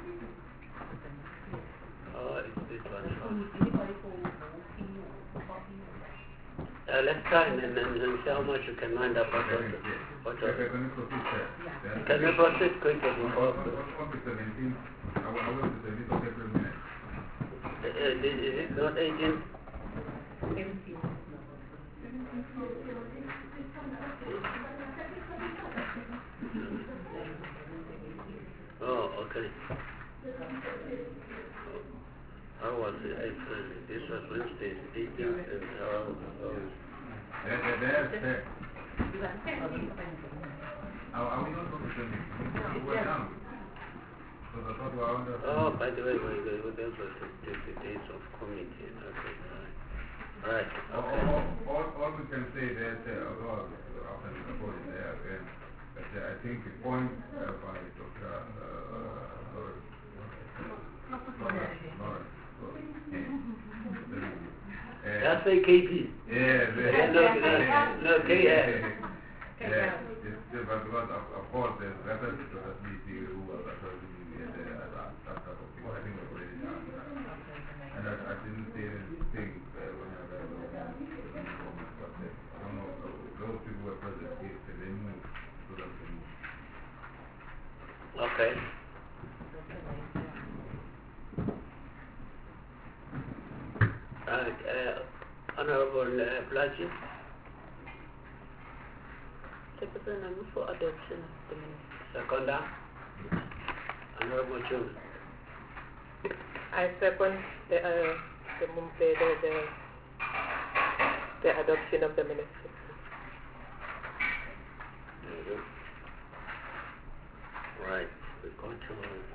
Oh, it's this one. Anybody for walking or coffee? Uh, let's try and, and, and see how much you can wind up. What was it? What was it? Can we proceed, sir? Then- Can we proceed quickly On- before? on- on- on the seventeenth, I will- I will the seventeenth of April minutes. Uh, uh, is it not eighteen? Oh, okay. How was it? April? This was Wednesday, eighteenth, and how? how There, there, there, there. Are, are we not going to send it? We're done. Because I thought we were under. oh, by the way, we, we, we, those were the, the, the days of committee. Okay, right. Right, All, okay. all, all, all we can say that, uh, although after the report is there again, but uh, I think the point uh, by Doctor Uh, Lawrence, Lawrence, Lawrence, uh, That's a K P. yeah, the, Yeah, no, no, no, K F. yeah, it's, uh, but because of, of course there's reference to the B C who was authority and uh, that that type of thing. I think we've already done that. And I, I didn't say anything uh, when I read the information, but uh, I don't know, uh, those people were present here, so they moved, so that they moved. Okay. Right, uh, Honorable uh, Plachi. Secretary, I move for adoption of the minutes. Seconder. Honorable June. I second the, uh, the, mom- the, the, the, the adoption of the minutes. There you go. Right, we go to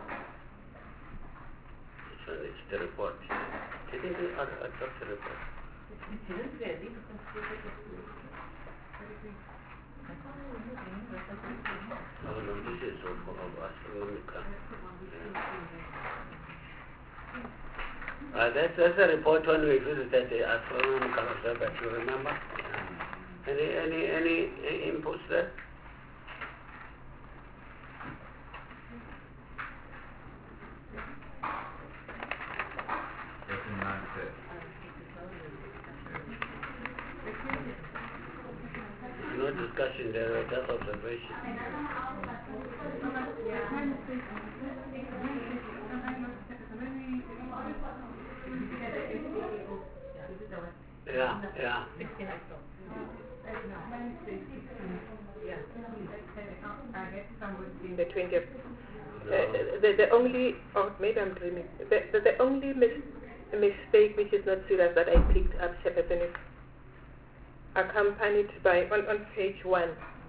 this one, it's the report. Didn't we ad- adopt the report? We didn't really because we were just Oh no, this is of, of astronomical. Yeah. Uh, that's, that's the report when we visited the astronomical observatory, remember? Any, any, any, any inputs there? Question nine says. No discussion there, just observation. Yeah, yeah. sixteen I saw. Yeah. The twentieth. No. Uh, the, the only, or maybe I'm dreaming, the, the, the only mis- mistake which is not serious that I picked up, Chairperson, is accompanied by, on, on page one,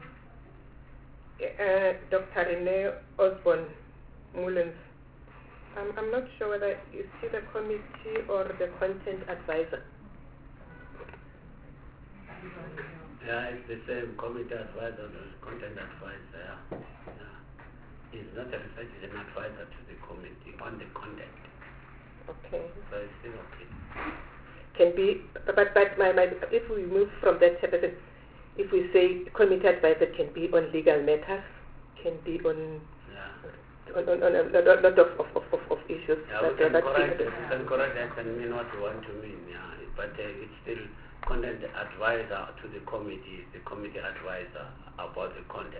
uh, Doctor Rene Osborne Mullins. I'm, I'm not sure whether you see the committee or the content advisor. Yeah, it's the same committee advisor, the content advisor. Yeah. Yeah. He's not a research, he's an advisor to the committee on the content. Okay. So it's still okay. Can be, but, but my, my, if we move from that Chairperson, if we say committee advisor can be on legal matters, can be on Yeah. on, on, on a lot of, of, of, of, of issues. Yeah, we that, can that correct people- it. We can correct that and mean what you want to mean, yeah. But uh, it's still content advisor to the committee, the committee advisor about the content.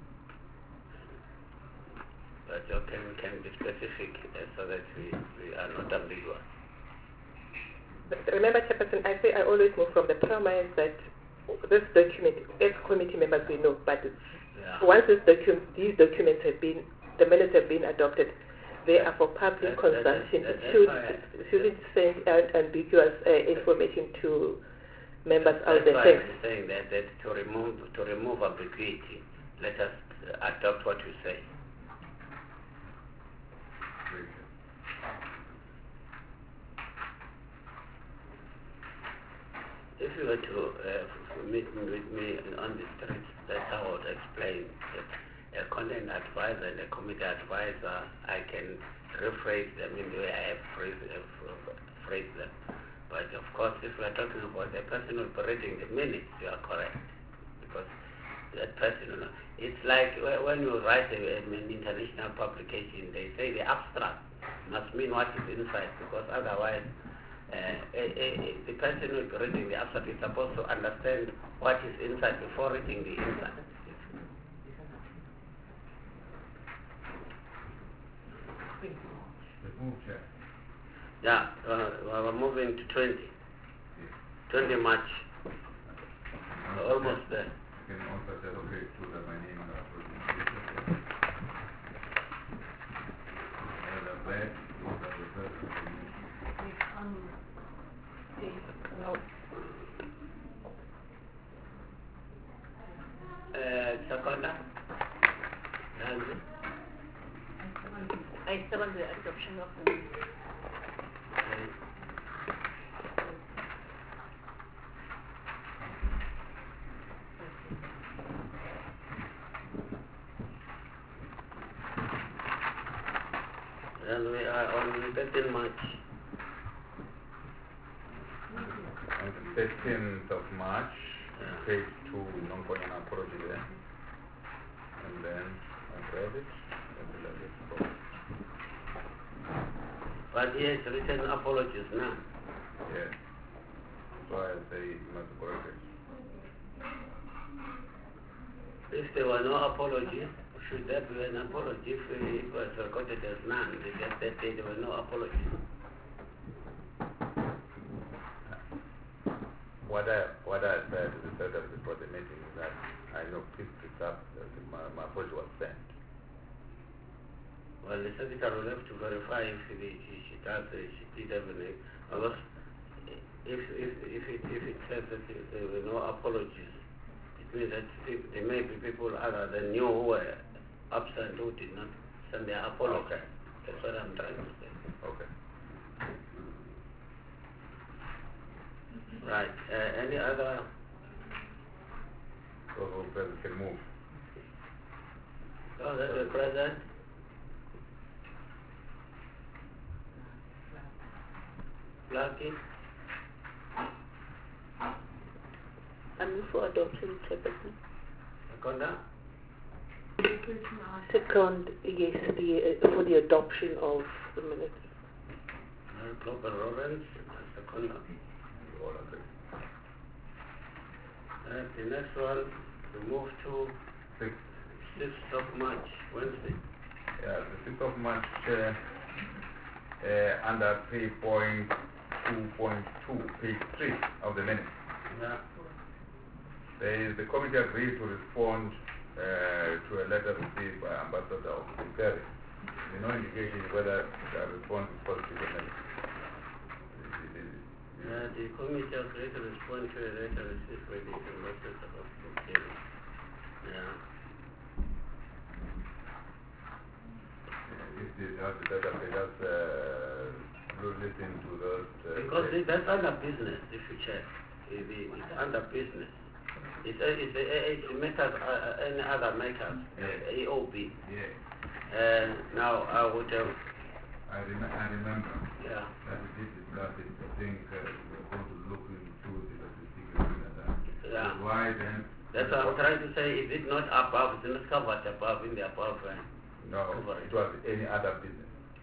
But okay, we can be specific uh, so that we, we are not ambiguous. But remember, Chairperson, I say I always move from the premise that this document, as committee members we know, but Yeah. once this docu- these documents have been, the minutes have been adopted, they are for public That- that- consumption. that- It that's should, why- shouldn't send out ambiguous uh, information to members out That's there. why Thanks. I'm saying that, that to remove to remove ambiguity, let us uh, adopt what you say. Very good. If you were to uh, meet with me on the street, that's how I would explain that a content advisor and a committee advisor, I can rephrase them in the way I have phrased, uh, phrased them. But of course, if we are talking about the person operating the minutes, you are correct. Because that person, you know, it's like when you write a, an international publication, they say the abstract must mean what is inside, because otherwise uh, a, a, a, the person who is reading the abstract is supposed to understand what is inside before reading the inside. Let's move, Chair. Yeah, uh, we're moving to twenty. twenty March. We're almost there. You can also say, okay, to that my name and approach. And the back, those are the first information. Uh, Seconda? Nancy? I still want the adoption of the Okay. And we are on thirteenth March. On the fifteenth of March, Yeah. page two, non-coin apology there. And then I read it, and then I just go. But he has written apologies now. Yeah. So I say you must correct it. If there were no apology, should there be an apology? If it was recorded as none, they just that day there were no apology. What I what I said to the secretary before the meeting is that I know please pick up that my, my apology was sent. Well, the secretary will have to verify if the, she, she does, uh, she did everything. Because if, if, if, it, if it says that there were no apologies, it means that if there may be people other than you who were absent who did not send their apology. Okay. That's what I'm trying to say. Okay. Right. Uh, any other? So who present can move. Oh, that's the present. Lucky. I move for adoption, Chairperson. Seconda. Second, yes, the, uh, for the adoption of the minutes. Uh, Global Lawrence. Seconda. You all agree. Uh, the next one, we move to Six. sixth of March, Wednesday. Yeah, the sixth of March, uh, uh, under three point two point two, page three of the minutes. Yeah. The, the committee agreed to respond uh, to a letter received by Ambassador of Bulgaria. There's no indication whether the response is positive or negative. Yeah, the committee agreed to respond to a letter received by the Ambassador of Bulgaria. Yeah. If they just, that they just uh, listen to those... Uh, Because it, that's under business, if you check. It, it, it's under business. It's, a, it's, a, it's matters, uh, any other matters, uh, A O B. yeah. Uh, now, I would have... I, rem I remember Yeah. that we did discuss it. I think uh, we are going to look into the statistics and that. Yeah. But why then? That's what I'm trying to say. Is it not above? It's not covered above in the above. Uh, No, coverage. it was any other business.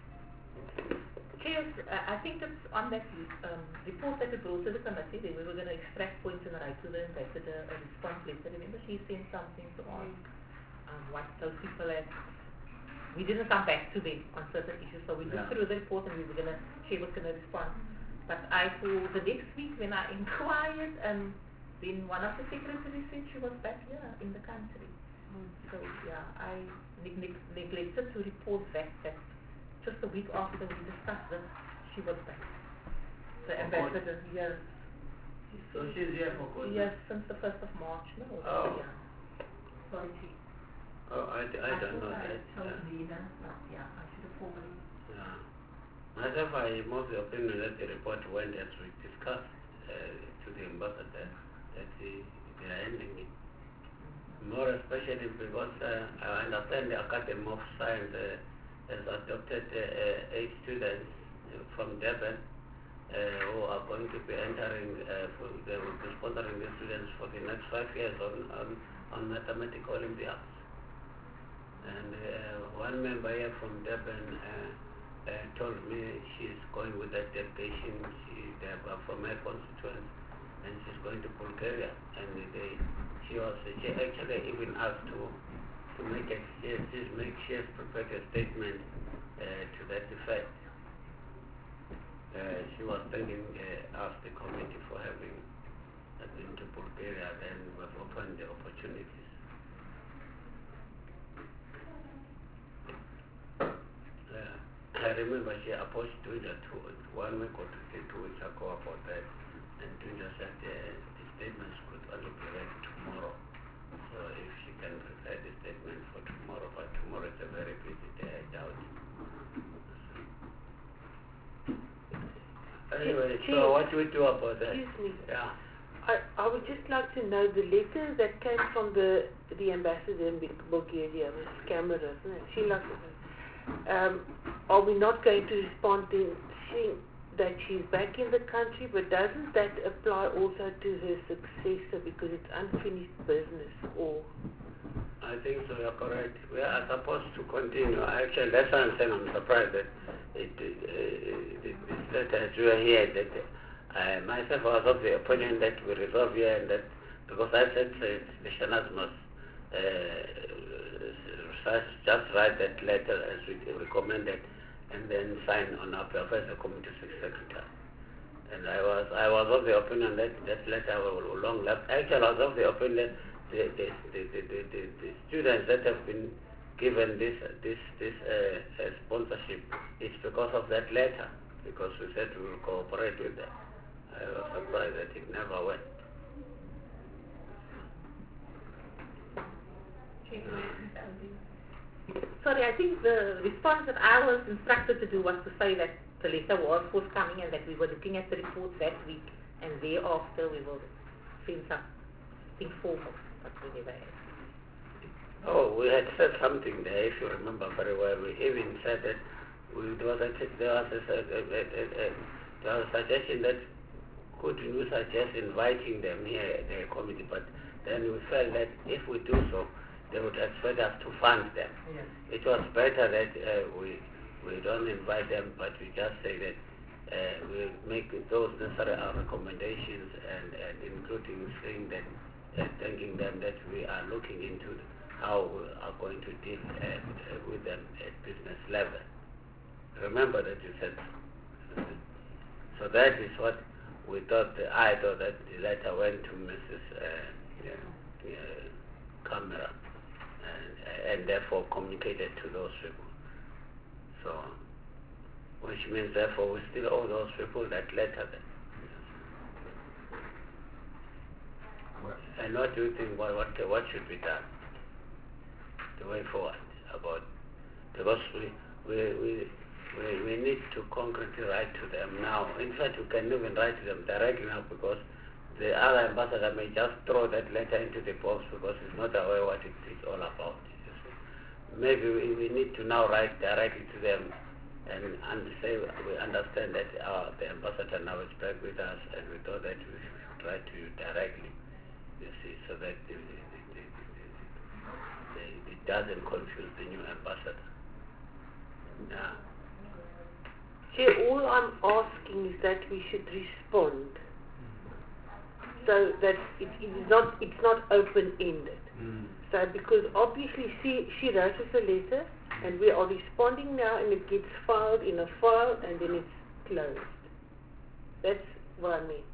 Cheers, uh, I think it's on that um, report that we brought to the committee, they were going to extract points and write to the ambassador a response letter. Remember, she sent something to us, um, what those people had. We didn't come back to them on certain issues, so we looked Yeah. through the report and we were going to, she was going to respond. But I, for the next week when I inquired, um, then one of the secretaries said she was back here in the country. So yeah, I neg neg neglected to report back that just a week after we discussed this, she was back. The For ambassador, yes, So she's here for good? yes, since the first of March, no? Oh. Yeah. Sorry, she. Oh, I, I don't know I that. told Yeah. Nina, but yeah, I should have formally. Yeah. Myself, I am of the opinion that the report went as we discussed uh, to the ambassador that the, they are ending it. More especially because uh, I understand the Academy of Science uh, has adopted uh, uh, eight students uh, from Durban uh, who are going to be entering, uh, for, they will be sponsoring the students for the next five years on, on, on mathematical Olympiads. And uh, one member here from Durban uh, uh, told me she's going with that delegation. She, they are from my constituents, and she's going to Bulgaria. And they, she was she actually even asked to to make a she, she's make she has prepared a statement uh, to that effect. Uh, she was thanking uh, us, the committee, for having uh, been to Bulgaria. Then we've opened the opportunities. Uh, I remember she approached Tunja two, one week or two, two weeks ago about that, and Tunja said uh, the statements could only be read tomorrow. So if she can prepare the statement for tomorrow, but tomorrow is a very busy day, I doubt. Anyway, Chief, so what do we do about that? Excuse me. Yeah. I, I would just like to know the letter that came from the the ambassador in Bulgaria, Miz Cameron, isn't it? She loves it. Um, are we not going to respond in seeing that she's back in the country, but doesn't that apply also to her successor because it's unfinished business? Or I think so, you're correct. We are supposed to continue. Actually, that's why I'm saying I'm surprised that it, uh, this letter as we are here, that uh, myself I was of the opinion that we resolve here and that, because I said uh, the Shahnaz must uh, just write that letter as we recommended and then sign on our behalf as a committee secretary. And I was I was of the opinion that that letter will long last. Actually, I was of the opinion that the, the, the, the, the, the students that have been given this this this uh, uh, sponsorship is because of that letter, because we said we will cooperate with them. I was surprised that it never went. Sorry, I think the response that I was instructed to do was to say that the letter was forthcoming and that we were looking at the report that week, and thereafter we will send something formal, but we never had. Oh, we had said something there, if you remember very well. We even said that we, there was a, there was a, a, a, a, a, there was a suggestion that could we suggest inviting them here at the committee, but then we felt that if we do so, they would expect us to fund them. Yes. It was better that uh, we we don't invite them, but we just say that uh, we make those necessary uh, recommendations and, and including saying that, uh, thanking them that we are looking into how we are going to deal uh, uh, with them at business level. Remember that you said. So that is what we thought, I thought that the letter went to Missus Uh, yeah, uh, Camera and, and therefore communicated to those people. So, which means therefore we still owe those people that letter then. And what do you think, what, what, what should be done? The way forward about, because we, we, we, we, we need to concretely write to them now. In fact, we can even write to them directly now because the other ambassador may just throw that letter into the box because he's not aware what it is all about. You see. Maybe we, we need to now write directly to them and, and say we understand that our, the ambassador now is back with us and we thought that we should write to you directly. You see, so that it, it, it, it, it, it doesn't confuse the new ambassador. Yeah. See, all I'm asking is that we should respond, so that it, it is not it's not open-ended. Mm. So because obviously she she wrote us a letter, and we are responding now, and it gets filed in a file, and then it's closed. That's what I meant.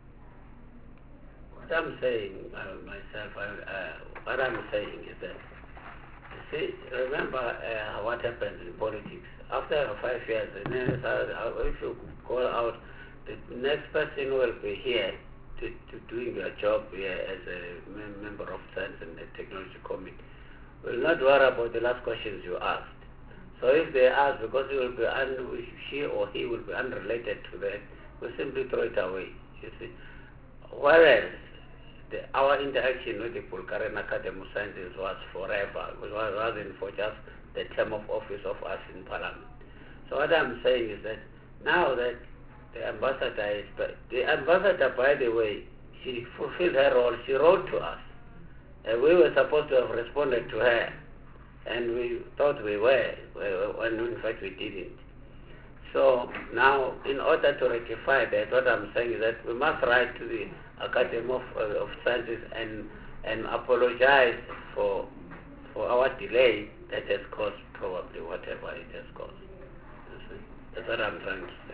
What I'm saying uh, myself, I, uh, what I'm saying is that, you see, remember uh, what happens in politics. After five years, the next, uh, if you call out, the next person will be here to, to doing your job here as a mem- member of Science and Technology Committee. Will not worry about the last questions you asked. So if they ask, because he will be un- she or he will be unrelated to that, we simply throw it away. You see, whereas the, our interaction with the Bulgarian Academy of Sciences was forever. It wasn't for just the term of office of us in Parliament. So what I'm saying is that now that the ambassador is, the ambassador, by the way, she fulfilled her role. She wrote to us. And we were supposed to have responded to her. And we thought we were, when in fact we didn't. So now, in order to rectify that, what I'm saying is that we must write to the Academy of, uh, of Sciences and, and apologize for, for our delay that has caused probably whatever it has caused. You see? That's what I'm trying to say.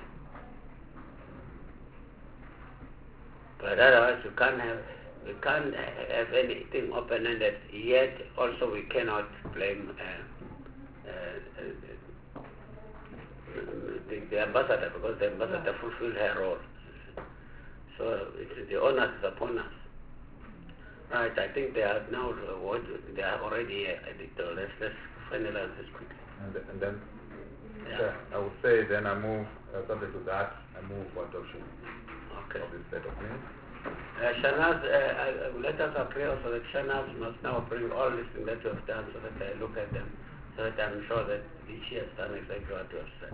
But otherwise, you can't have we can't have anything open-ended. Yet, also, we cannot blame uh, uh, uh, the, the ambassador because the ambassador fulfilled her role. So it, the onus is upon us. Right? I think they are now what they are already uh, editor. Let's let's finalize this quickly. And, th- and then, Yeah. yeah, I would say then I move uh, subject to that. I move for adoption Okay. of this set of minutes. Uh, Shanaz, uh, uh, let us agree also that Shanaz must now bring all these things that you have done so that I look at them, so that I'm sure that she has done exactly what you have said.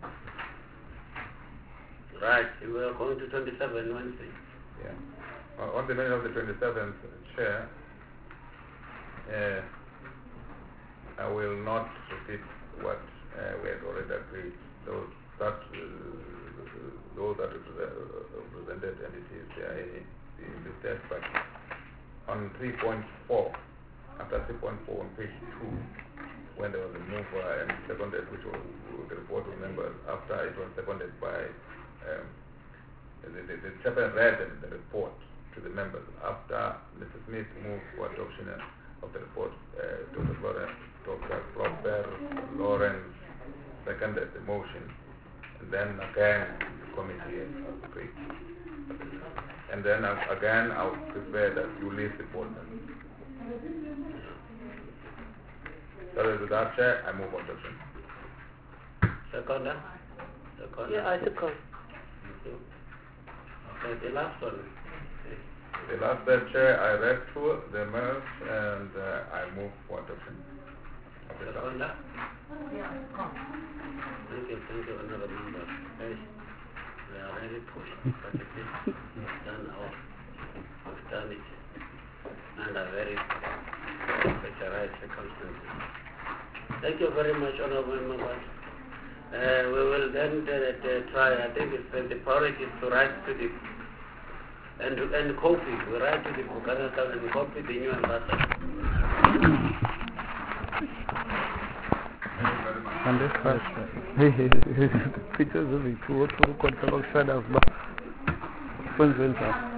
Right, we are going to twenty-seven Wednesday. Yeah. Uh, on the minute of the twenty-seventh, Chair, uh, I will not repeat what uh, we had already agreed. Those that uh, those that represented entities, they are in the test, but on three point four, after three point four on page two, when there was a move uh, and seconded, which was the report to members, after it was seconded by um, the, the, the chairman read the report to the members. After Mister Smith moved for adoption of the report, uh, Doctor Lawrence, Doctor Prosper Lawrence seconded the motion, and then again the committee agreed. And then uh, again I would prefer that you list the board members. So with that, Chair, I move on adoption. Second? Second? Yeah, I second. Thank you. Okay, the last one. The last step, Chair, I read through the minutes and uh, I move for adoption. of the draft. Second? Thank you, thank you, another member. Yes. We are very pushed, but it is done our, we've done it under very pressurized circumstances. Thank you very much, honorable members. Uh, we will then uh, uh, try, I think it's uh, the priority is to write to the, and, and copy, we write to the Bulgarian government and copy the new ambassador. Thank you very much. Kande? Pictures of it, what control of shadows, but